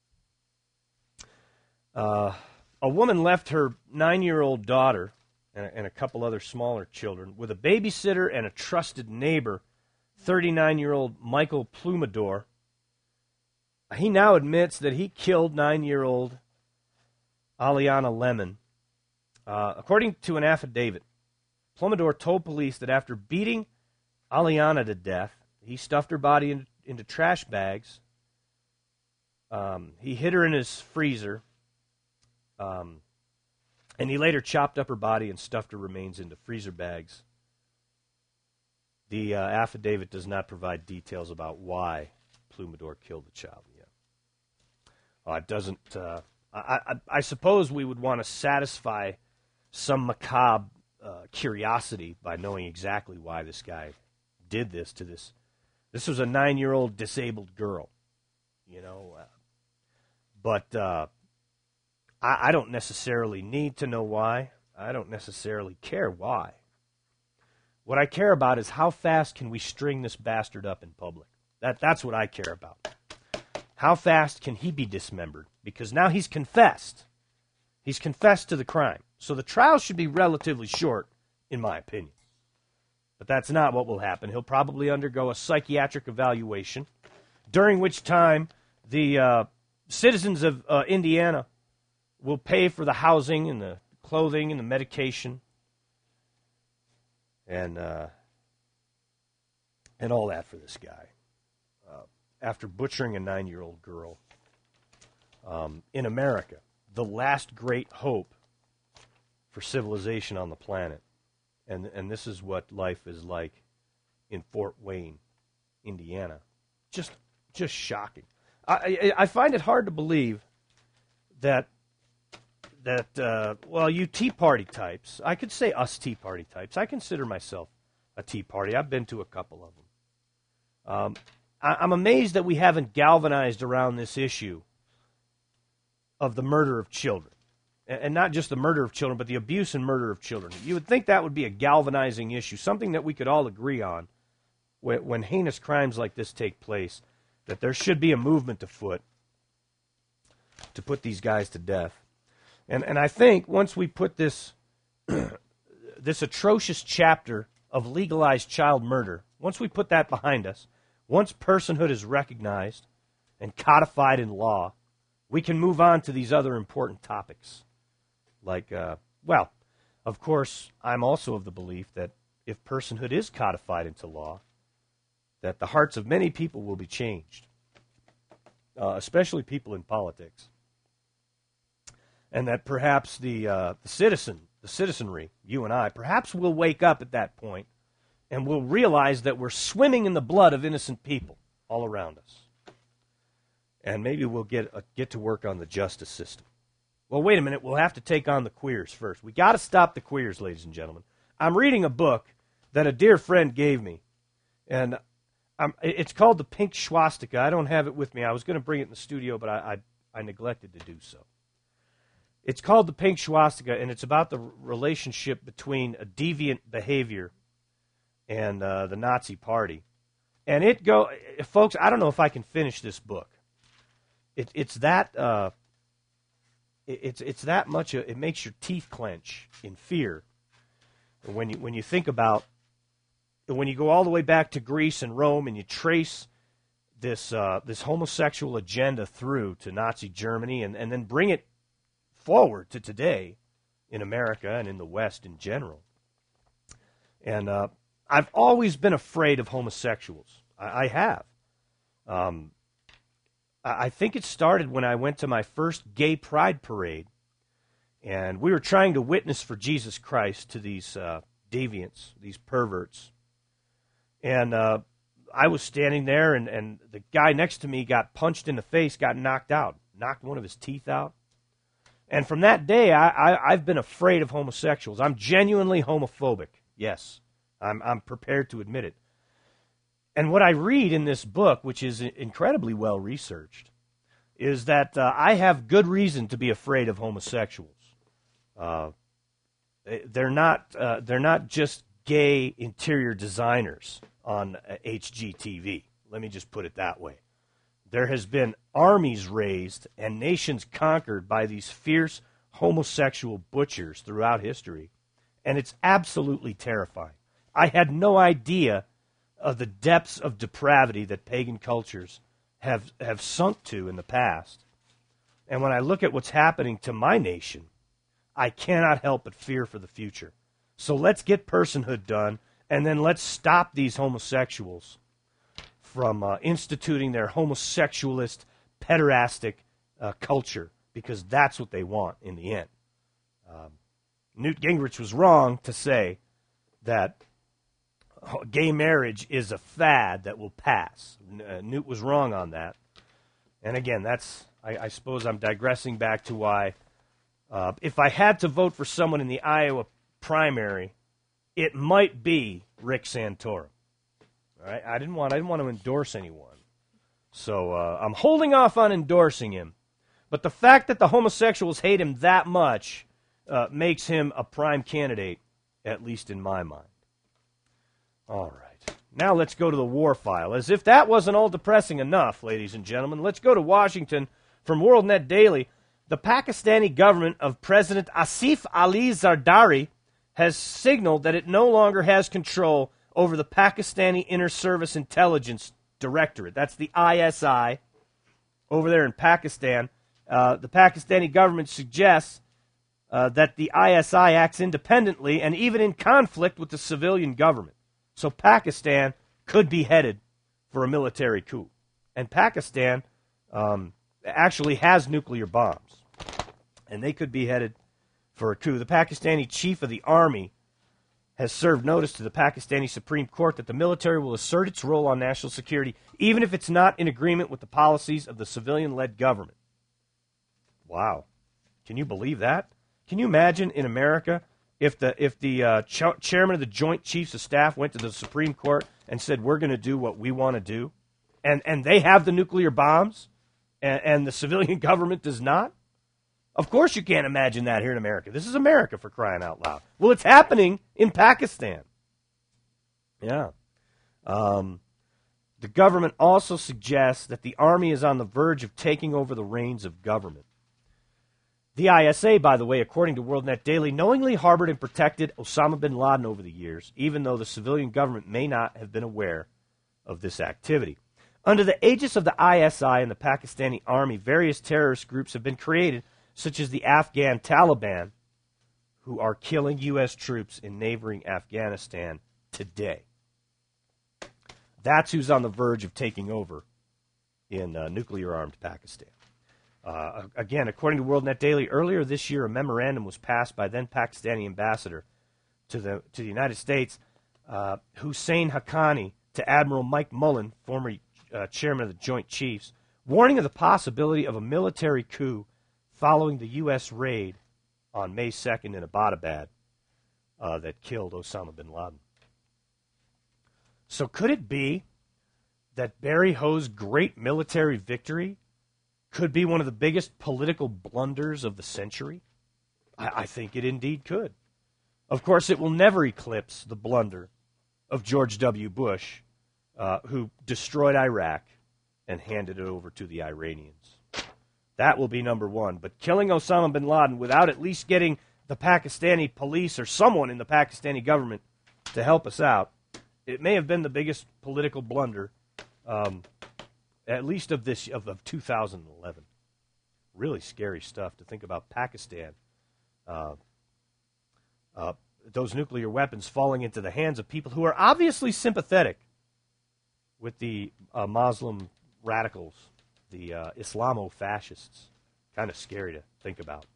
uh, a woman left her nine-year-old daughter and a, and a couple other smaller children with a babysitter and a trusted neighbor, thirty-nine-year-old Michael Plumador. He now admits that he killed nine-year-old Aliana Lemon. Uh, according to an affidavit, Plumador told police that after beating Aliana to death, he stuffed her body in, into trash bags. Um, he hid her in his freezer, um, and he later chopped up her body and stuffed her remains into freezer bags. The uh, affidavit does not provide details about why Plumador killed the child yet. Uh, it doesn't. Uh, I, I, I suppose we would want to satisfy some macabre uh, curiosity by knowing exactly why this guy did this to this. This was a nine-year-old disabled girl, you know. Uh, but uh, I, I don't necessarily need to know why. I don't necessarily care why. What I care about is how fast can we string this bastard up in public. That That's what I care about. How fast can he be dismembered? Because now he's confessed. He's confessed to the crime. So the trial should be relatively short, in my opinion. But that's not what will happen. He'll probably undergo a psychiatric evaluation, during which time the uh, citizens of uh, Indiana will pay for the housing and the clothing and the medication and uh, and all that for this guy. Uh, after butchering a nine-year-old girl um, in America, the last great hope for civilization on the planet. And and this is what life is like in Fort Wayne, Indiana. Just just shocking. I I, I find it hard to believe that that uh, well, you Tea Party types. I could say us Tea Party types. I consider myself a Tea Party. I've been to a couple of them. Um, I, I'm amazed that we haven't galvanized around this issue of the murder of children. And not just the murder of children, but the abuse and murder of children. You would think that would be a galvanizing issue, something that we could all agree on when, when heinous crimes like this take place, that there should be a movement afoot to put these guys to death. And and I think once we put this this atrocious chapter of legalized child murder, once we put that behind us, once personhood is recognized and codified in law, we can move on to these other important topics. Like, uh, well, of course, I'm also of the belief that if personhood is codified into law, that the hearts of many people will be changed. uh, especially people in politics. And that perhaps the, uh, the citizen, the citizenry, you and I, perhaps we'll wake up at that point and we'll realize that we're swimming in the blood of innocent people all around us. And maybe we'll get uh, get to work on the justice system. Well, wait a minute. We'll have to take on the queers first. We got to stop the queers, ladies and gentlemen. I'm reading a book that a dear friend gave me, and I'm, it's called The Pink Swastika. I don't have it with me. I was going to bring it in the studio, but I, I, I neglected to do so. It's called The Pink Swastika, and it's about the relationship between a deviant behavior and uh, the Nazi Party. And it go, folks, I don't know if I can finish this book. It, it's that uh, it, it's it's that much. A, it makes your teeth clench in fear when you when you think about when you go all the way back to Greece and Rome and you trace this uh, this homosexual agenda through to Nazi Germany and, and then bring it forward to today in America and in the West in general. And uh, I've always been afraid of homosexuals. I, I have. Um, I think it started when I went to my first gay pride parade, and we were trying to witness for Jesus Christ to these uh, deviants, these perverts. And uh, I was standing there, and, and the guy next to me got punched in the face, got knocked out, knocked one of his teeth out. And from that day, I, I, I've been afraid of homosexuals. I'm genuinely homophobic. Yes, I'm, I'm prepared to admit it. And what I read in this book, which is incredibly well researched, is that uh, I have good reason to be afraid of homosexuals. Uh, they're not uh, they're not just gay interior designers on uh, H G T V. Let me just put it that way. There has been armies raised and nations conquered by these fierce homosexual butchers throughout history, and it's absolutely terrifying. I had no idea of the depths of depravity that pagan cultures have have sunk to in the past. And when I look at what's happening to my nation, I cannot help but fear for the future. So let's get personhood done, and then let's stop these homosexuals from uh, instituting their homosexualist, pederastic uh, culture, because that's what they want in the end. Um, Newt Gingrich was wrong to say that gay marriage is a fad that will pass. Uh, Newt was wrong on that. And again, that's, I, I suppose I'm digressing back to why, uh, if I had to vote for someone in the Iowa primary, it might be Rick Santorum. All right? I didn't want, I didn't want to endorse anyone. So uh, I'm holding off on endorsing him. But the fact that the homosexuals hate him that much uh, makes him a prime candidate, at least in my mind. All right. Now let's go to the war file. As if that wasn't all depressing enough, ladies and gentlemen, let's go to Washington from WorldNet Daily. The Pakistani government of President Asif Ali Zardari has signaled that it no longer has control over the Pakistani Inter-Service Intelligence Directorate. That's the I S I over there in Pakistan. Uh, the Pakistani government suggests uh, that the I S I acts independently and even in conflict with the civilian government. So Pakistan could be headed for a military coup. And Pakistan um, actually has nuclear bombs. And they could be headed for a coup. The Pakistani chief of the army has served notice to the Pakistani Supreme Court that the military will assert its role on national security, even if it's not in agreement with the policies of the civilian-led government. Wow. Can you believe that? Can you imagine in America if the if the uh, ch- chairman of the Joint Chiefs of Staff went to the Supreme Court and said, we're going to do what we want to do, and, and they have the nuclear bombs, and, and the civilian government does not? Of course you can't imagine that here in America. This is America, for crying out loud. Well, it's happening in Pakistan. Yeah. Um, the government also suggests that the army is on the verge of taking over the reins of government. The I S A, by the way, according to WorldNet Daily, knowingly harbored and protected Osama bin Laden over the years, even though the civilian government may not have been aware of this activity. Under the aegis of the I S I and the Pakistani army, various terrorist groups have been created, such as the Afghan Taliban, who are killing U S troops in neighboring Afghanistan today. That's who's on the verge of taking over in uh, nuclear-armed Pakistan. Uh, again, according to WorldNet Daily, earlier this year, a memorandum was passed by then Pakistani ambassador to the to the United States, uh, Hussein Haqqani, to Admiral Mike Mullen, former uh, chairman of the Joint Chiefs, warning of the possibility of a military coup following the U S raid on May second in Abbottabad uh, that killed Osama bin Laden. So could it be that Barry Ho's great military victory could be one of the biggest political blunders of the century? I, I think it indeed could. Of course, it will never eclipse the blunder of George W. Bush, uh, who destroyed Iraq and handed it over to the Iranians. That will be number one. But killing Osama bin Laden without at least getting the Pakistani police or someone in the Pakistani government to help us out, it may have been the biggest political blunder, um, at least of this of, of two thousand eleven. Really scary stuff to think about Pakistan. Uh, uh, those nuclear weapons falling into the hands of people who are obviously sympathetic with the uh, Muslim radicals, the uh, Islamo-fascists. Kind of scary to think about.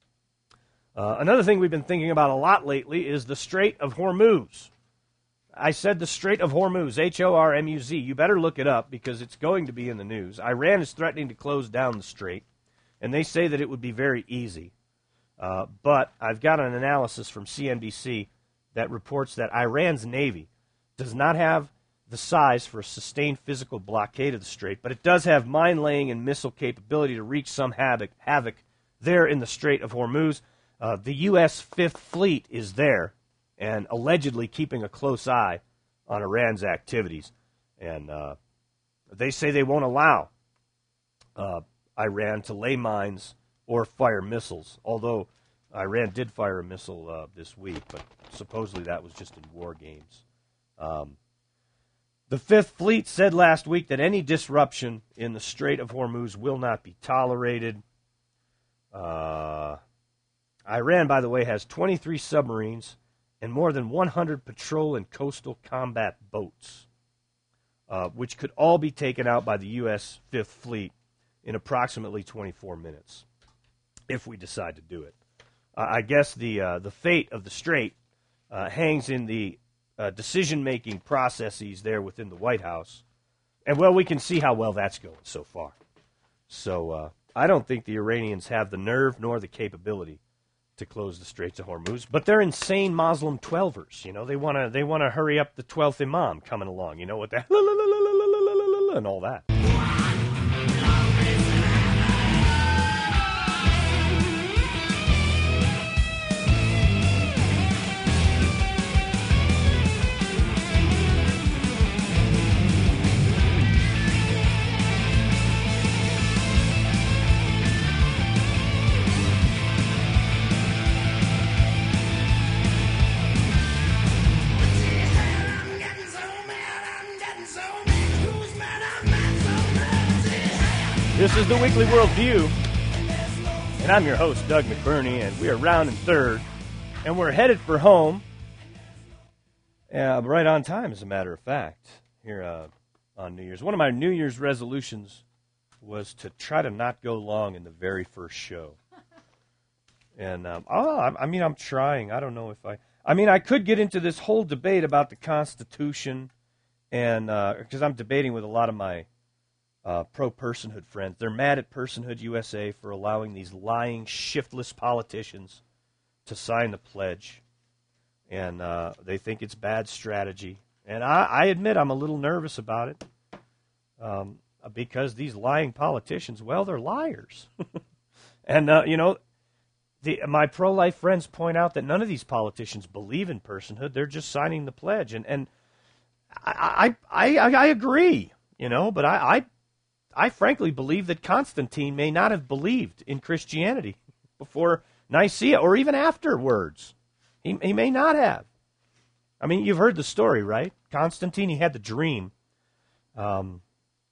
Uh, another thing we've been thinking about a lot lately is the Strait of Hormuz. I said the Strait of Hormuz, H O R M U Z. You better look it up because it's going to be in the news. Iran is threatening to close down the strait, and they say that it would be very easy. Uh, but I've got an analysis from C N B C that reports that Iran's Navy does not have the size for a sustained physical blockade of the strait, but it does have mine-laying and missile capability to wreak some havoc, havoc there in the Strait of Hormuz. Uh, the U S Fifth Fleet is there and allegedly keeping a close eye on Iran's activities. And uh, they say they won't allow uh, Iran to lay mines or fire missiles, although Iran did fire a missile uh, this week, but supposedly that was just in war games. Um, the Fifth Fleet said last week that any disruption in the Strait of Hormuz will not be tolerated. Uh, Iran, by the way, has twenty-three submarines and more than one hundred patrol and coastal combat boats, uh, which could all be taken out by the U S Fifth Fleet in approximately twenty-four minutes, if we decide to do it. Uh, I guess the uh, the fate of the strait uh, hangs in the uh, decision-making processes there within the White House, and well, we can see how well that's going so far. So uh, I don't think the Iranians have the nerve nor the capability to close the Straits of Hormuz, but they're insane Muslim twelvers. You know, they want to they want to hurry up the twelfth Imam coming along. You know, with that and all that. This is the Weekly Worldview, and I'm your host, Doug McBurney, and we are rounding third, and we're headed for home, uh, right on time, as a matter of fact, here uh, on New Year's. One of my New Year's resolutions was to try to not go long in the very first show. And, um, oh, I, I mean, I'm trying. I don't know if I... I mean, I could get into this whole debate about the Constitution, and because uh, I'm debating with a lot of my Uh, pro-personhood friends. They're mad at Personhood U S A for allowing these lying, shiftless politicians to sign the pledge. And uh, they think it's bad strategy. And I, I admit I'm a little nervous about it um, because these lying politicians, well, they're liars. and, uh, you know, the, my pro-life friends point out that none of these politicians believe in personhood. They're just signing the pledge. And, and I, I, I, I agree, you know, but I... I I frankly believe that Constantine may not have believed in Christianity before Nicaea or even afterwards. He, he may not have. I mean, you've heard the story, right? Constantine, he had the dream. Um,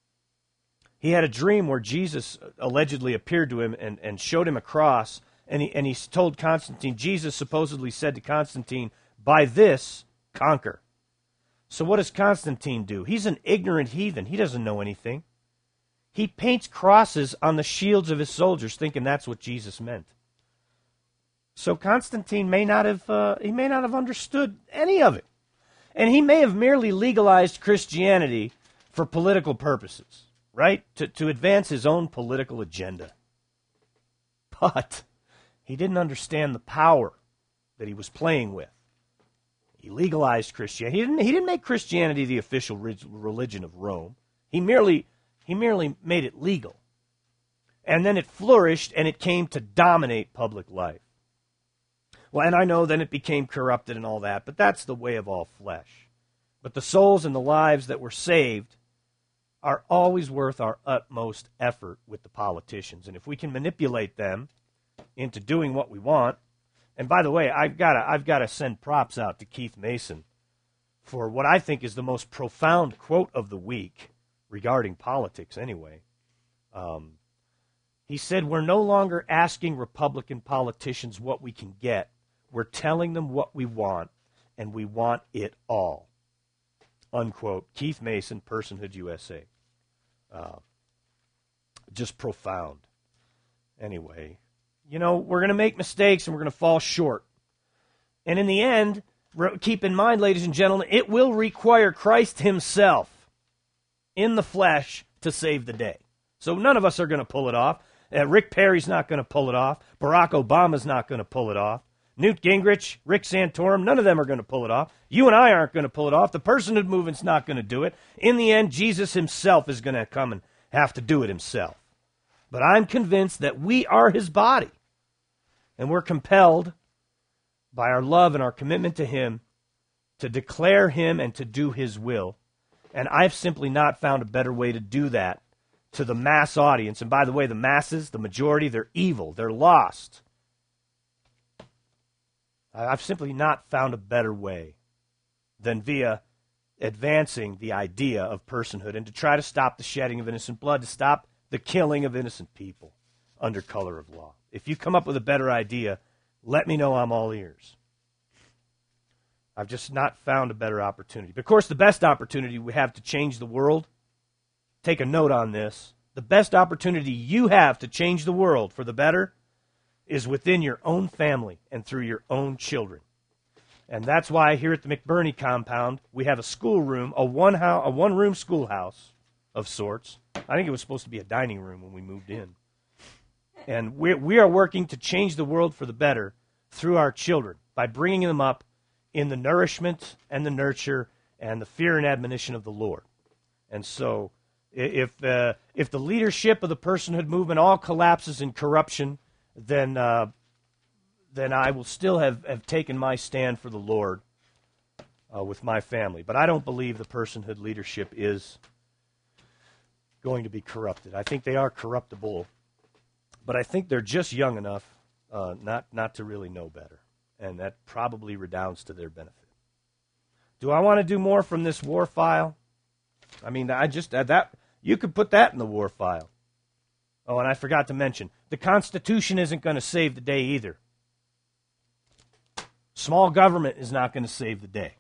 he had a dream where Jesus allegedly appeared to him and, and showed him a cross, and he, and he told Constantine, Jesus supposedly said to Constantine, by this, conquer. So what does Constantine do? He's an ignorant heathen. He doesn't know anything. He paints crosses on the shields of his soldiers, thinking that's what Jesus meant. So Constantine may not have uh, he may not have understood any of it. And he may have merely legalized Christianity for political purposes, right? To, to advance his own political agenda. But he didn't understand the power that he was playing with. He legalized Christianity. He didn't, he didn't make Christianity the official religion of Rome. He merely, he merely made it legal. And then it flourished and it came to dominate public life. Well, and I know then it became corrupted and all that, but that's the way of all flesh. But the souls and the lives that were saved are always worth our utmost effort with the politicians. And if we can manipulate them into doing what we want, and by the way, I've got to I've got to send props out to Keith Mason for what I think is the most profound quote of the week regarding politics anyway. Um, he said, we're no longer asking Republican politicians what we can get. We're telling them what we want, and we want it all. Unquote. Keith Mason, Personhood U S A. Uh, just profound. Anyway, you know, we're going to make mistakes and we're going to fall short. And in the end, keep in mind, ladies and gentlemen, it will require Christ himself in the flesh to save the day. So none of us are going to pull it off. Uh, Rick Perry's not going to pull it off. Barack Obama's not going to pull it off. Newt Gingrich, Rick Santorum, none of them are going to pull it off. You and I aren't going to pull it off. The personhood movement's not going to do it. In the end, Jesus himself is going to come and have to do it himself. But I'm convinced that we are his body. And we're compelled by our love and our commitment to him to declare him and to do his will. And I've simply not found a better way to do that to the mass audience. And by the way, the masses, the majority, they're evil. They're lost. I've simply not found a better way than via advancing the idea of personhood and to try to stop the shedding of innocent blood, to stop the killing of innocent people under color of law. If you come up with a better idea, let me know. I'm all ears. I've just not found a better opportunity. But of course, the best opportunity we have to change the world, take a note on this, the best opportunity you have to change the world for the better is within your own family and through your own children. And that's why here at the McBurney compound, we have a schoolroom, a one house, a one-room schoolhouse of sorts. I think it was supposed to be a dining room when we moved in. And we we are working to change the world for the better through our children by bringing them up in the nourishment and the nurture and the fear and admonition of the Lord. And so if uh, if the leadership of the personhood movement all collapses in corruption, then uh, then I will still have, have taken my stand for the Lord uh, with my family. But I don't believe the personhood leadership is going to be corrupted. I think they are corruptible, but I think they're just young enough uh, not, not to really know better, and that probably redounds to their benefit. Do I want to do more from this war file? I mean, I just uh, that you could put that in the war file. Oh, and I forgot to mention, the Constitution isn't going to save the day either. Small government is not going to save the day.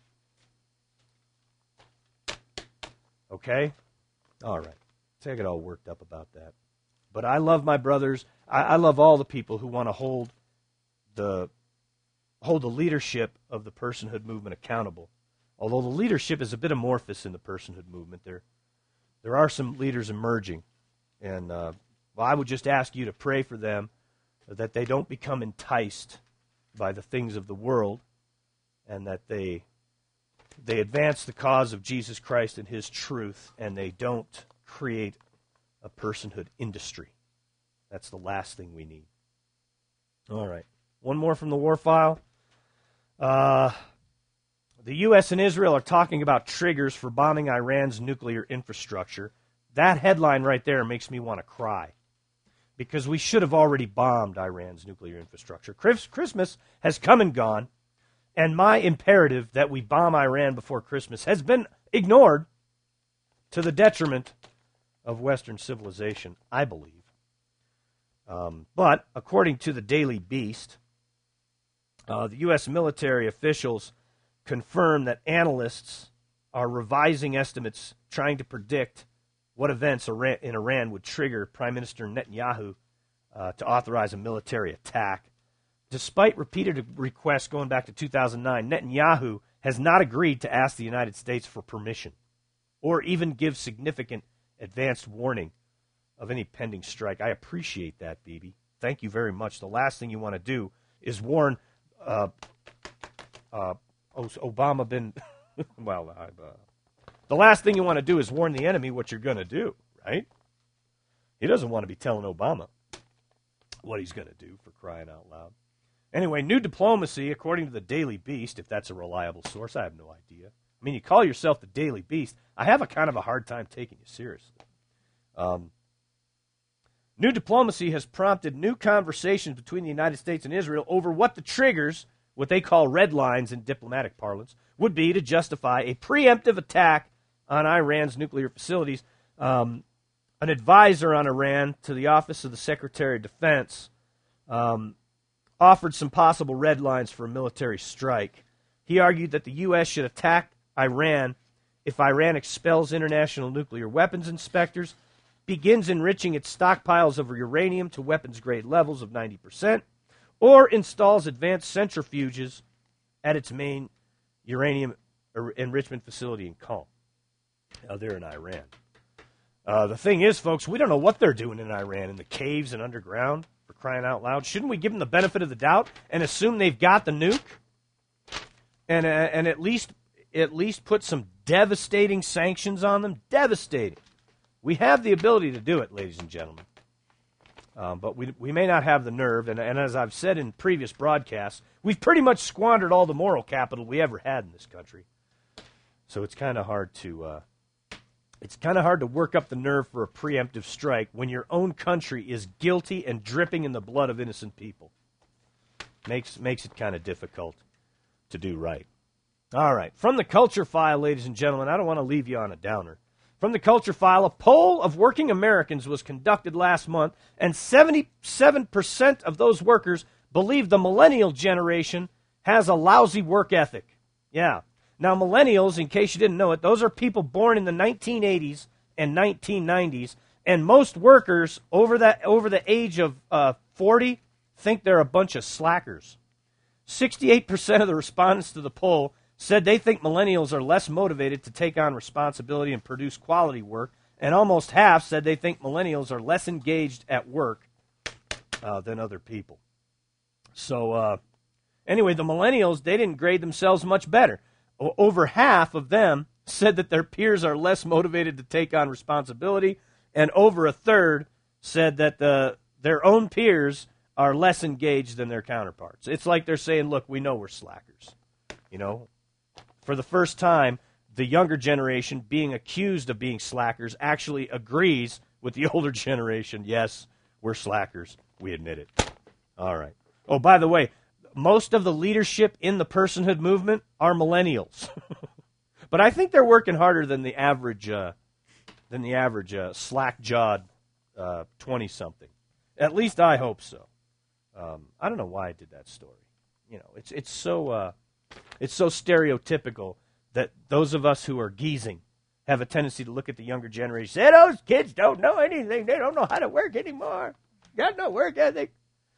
Okay? All right. So I get all worked up about that. But I love my brothers. I, I love all the people who want to hold the hold the leadership of the personhood movement accountable. Although the leadership is a bit amorphous in the personhood movement, there there are some leaders emerging, and uh, well, I would just ask you to pray for them that they don't become enticed by the things of the world, and that they they advance the cause of Jesus Christ and his truth, and they don't create a personhood industry. That's the last thing we need. All right. One more from the war file. Uh, the U S and Israel are talking about triggers for bombing Iran's nuclear infrastructure. That headline right there makes me want to cry, because we should have already bombed Iran's nuclear infrastructure. Christmas has come and gone, and my imperative that we bomb Iran before Christmas has been ignored to the detriment of Western civilization, I believe. Um, but according to the Daily Beast, uh, the U S military officials confirm that analysts are revising estimates trying to predict what events in Iran would trigger Prime Minister Netanyahu uh, to authorize a military attack. Despite repeated requests going back to two thousand nine, Netanyahu has not agreed to ask the United States for permission or even give significant advanced warning of any pending strike. I appreciate that, Bibi. Thank you very much. The last thing you want to do is warn uh, uh, Obama bin... well, I've... Uh, The last thing you want to do is warn the enemy what you're going to do, right? He doesn't want to be telling Obama what he's going to do, for crying out loud. Anyway, new diplomacy, according to the Daily Beast, if that's a reliable source, I have no idea. I mean, you call yourself the Daily Beast. I have a kind of a hard time taking you seriously. Um, new diplomacy has prompted new conversations between the United States and Israel over what the triggers, what they call red lines in diplomatic parlance, would be to justify a preemptive attack on Iran's nuclear facilities. Um, an advisor on Iran to the Office of the Secretary of Defense um, offered some possible red lines for a military strike. He argued that the U S should attack Iran if Iran expels international nuclear weapons inspectors, begins enriching its stockpiles of uranium to weapons-grade levels of ninety percent, or installs advanced centrifuges at its main uranium enrichment facility in Qom. Uh, they're in Iran. Uh, the thing is, folks, we don't know what they're doing in Iran, in the caves and underground, for crying out loud. Shouldn't we give them the benefit of the doubt and assume they've got the nuke? And uh, and at least at least put some devastating sanctions on them? Devastating. We have the ability to do it, ladies and gentlemen. Um, but we we may not have the nerve, and, and as I've said in previous broadcasts, we've pretty much squandered all the moral capital we ever had in this country. So it's kind of hard to uh, it's kind of hard to work up the nerve for a preemptive strike when your own country is guilty and dripping in the blood of innocent people. Makes makes it kind of difficult to do right. All right, from the Culture File, ladies and gentlemen, I don't want to leave you on a downer. From the Culture File, a poll of working Americans was conducted last month, and seventy-seven percent of those workers believe the millennial generation has a lousy work ethic. Yeah. Now, millennials, in case you didn't know it, those are people born in the nineteen eighties and nineteen nineties, and most workers over that over the age of uh, forty think they're a bunch of slackers. sixty-eight percent of the respondents to the poll said they think millennials are less motivated to take on responsibility and produce quality work, and almost half said they think millennials are less engaged at work uh, than other people. So, uh, anyway, the millennials, they didn't grade themselves much better. O- over half of them said that their peers are less motivated to take on responsibility, and over a third said that the, their own peers are less engaged than their counterparts. It's like they're saying, look, we know we're slackers, you know. For the first time, the younger generation, being accused of being slackers, actually agrees with the older generation. Yes, we're slackers. We admit it. All right. Oh, by the way, most of the leadership in the personhood movement are millennials. But I think they're working harder than the average uh, than the average uh, slack-jawed uh, twenty-something. At least I hope so. Um, I don't know why I did that story. You know, it's it's so... Uh, It's so stereotypical that those of us who are geezing have a tendency to look at the younger generation and say, those kids don't know anything. They don't know how to work anymore. Got no work ethic.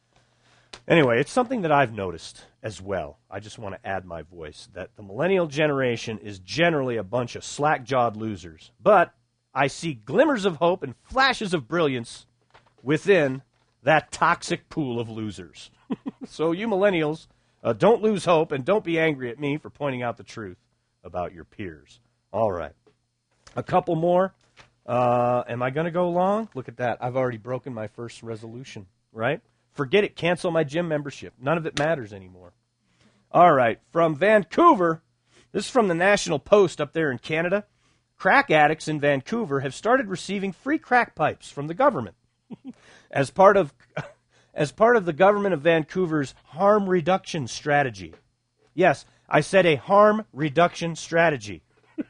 Anyway, it's something that I've noticed as well. I just want to add my voice, that the millennial generation is generally a bunch of slack-jawed losers. But I see glimmers of hope and flashes of brilliance within that toxic pool of losers. So you millennials, Uh, don't lose hope, and don't be angry at me for pointing out the truth about your peers. All right. A couple more. Uh, am I going to go long? Look at that. I've already broken my first resolution, right? Forget it. Cancel my gym membership. None of it matters anymore. All right. From Vancouver, this is from the National Post up there in Canada. Crack addicts in Vancouver have started receiving free crack pipes from the government as part of... as part of the government of Vancouver's harm reduction strategy. Yes, I said a harm reduction strategy.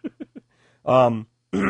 um,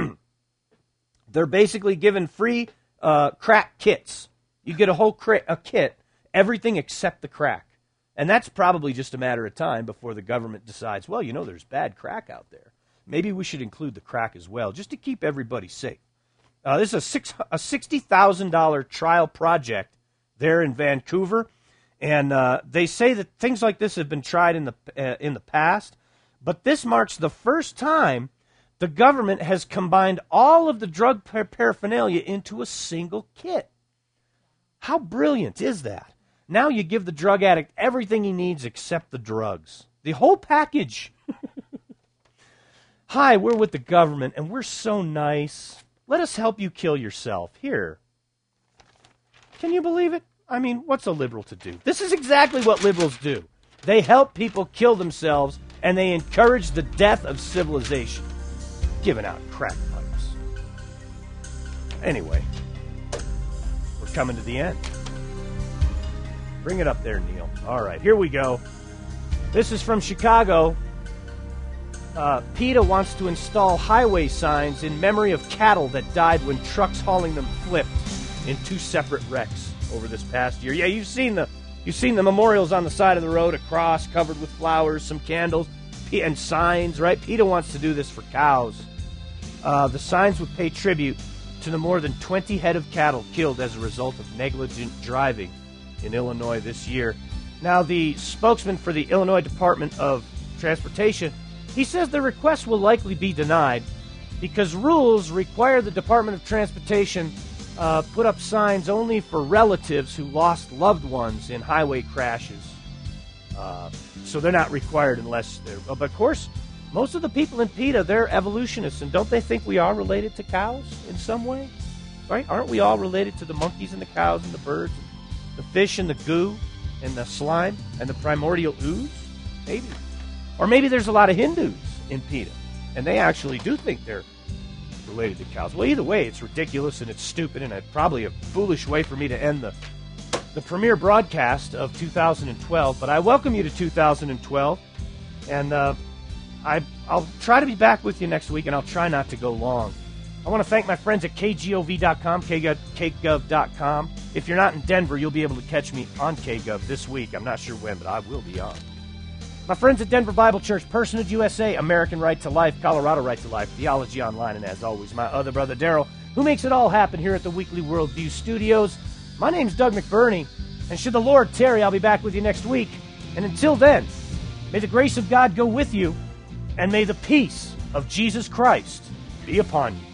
they're basically given free uh, crack kits. You get a whole cra- a kit, everything except the crack. And that's probably just a matter of time before the government decides, well, you know, there's bad crack out there. Maybe we should include the crack as well, just to keep everybody safe. Uh, this is a, six, a sixty thousand dollars trial project there in Vancouver. And uh, they say that things like this have been tried in the uh, in the past, but this marks the first time the government has combined all of the drug par- paraphernalia into a single kit. How brilliant is that? Now you give the drug addict everything he needs except the drugs. The whole package. Hi, we're with the government, and we're so nice. Let us help you kill yourself. Here. Can you believe it? I mean, what's a liberal to do? This is exactly what liberals do. They help people kill themselves, and they encourage the death of civilization. Giving out crack pipes. Anyway, we're coming to the end. Bring it up there, Neil. All right, here we go. This is from Chicago. Uh, PETA wants to install highway signs in memory of cattle that died when trucks hauling them flipped in two separate wrecks over this past year. Yeah, you've seen the you've seen the memorials on the side of the road, a cross covered with flowers, some candles, and signs, right? PETA wants to do this for cows. Uh, the signs would pay tribute to the more than twenty head of cattle killed as a result of negligent driving in Illinois this year. Now, the spokesman for the Illinois Department of Transportation, he says the request will likely be denied because rules require the Department of Transportation uh, put up signs only for relatives who lost loved ones in highway crashes. Uh, so they're not required unless they're... But of course, most of the people in PETA, they're evolutionists, and don't they think we are related to cows in some way? Right? Aren't we all related to the monkeys and the cows and the birds, and the fish and the goo and the slime and the primordial ooze? Maybe. Or maybe there's a lot of Hindus in PETA, and they actually do think they're related to cows. Well, either way, it's ridiculous and it's stupid, and it's probably a foolish way for me to end the the premiere broadcast of two thousand twelve. But I welcome you to two thousand twelve, and uh, I, I'll try to be back with you next week, and I'll try not to go long. I want to thank my friends at K G O V dot com, K Gov dot com. If you're not in Denver, you'll be able to catch me on K Gov this week. I'm not sure when, but I will be on. My friends at Denver Bible Church, Personage U S A, American Right to Life, Colorado Right to Life, Theology Online, and as always, my other brother, Daryl, who makes it all happen here at the Weekly Worldview Studios. My name's Doug McBurney, and should the Lord tarry, I'll be back with you next week. And until then, may the grace of God go with you, and may the peace of Jesus Christ be upon you.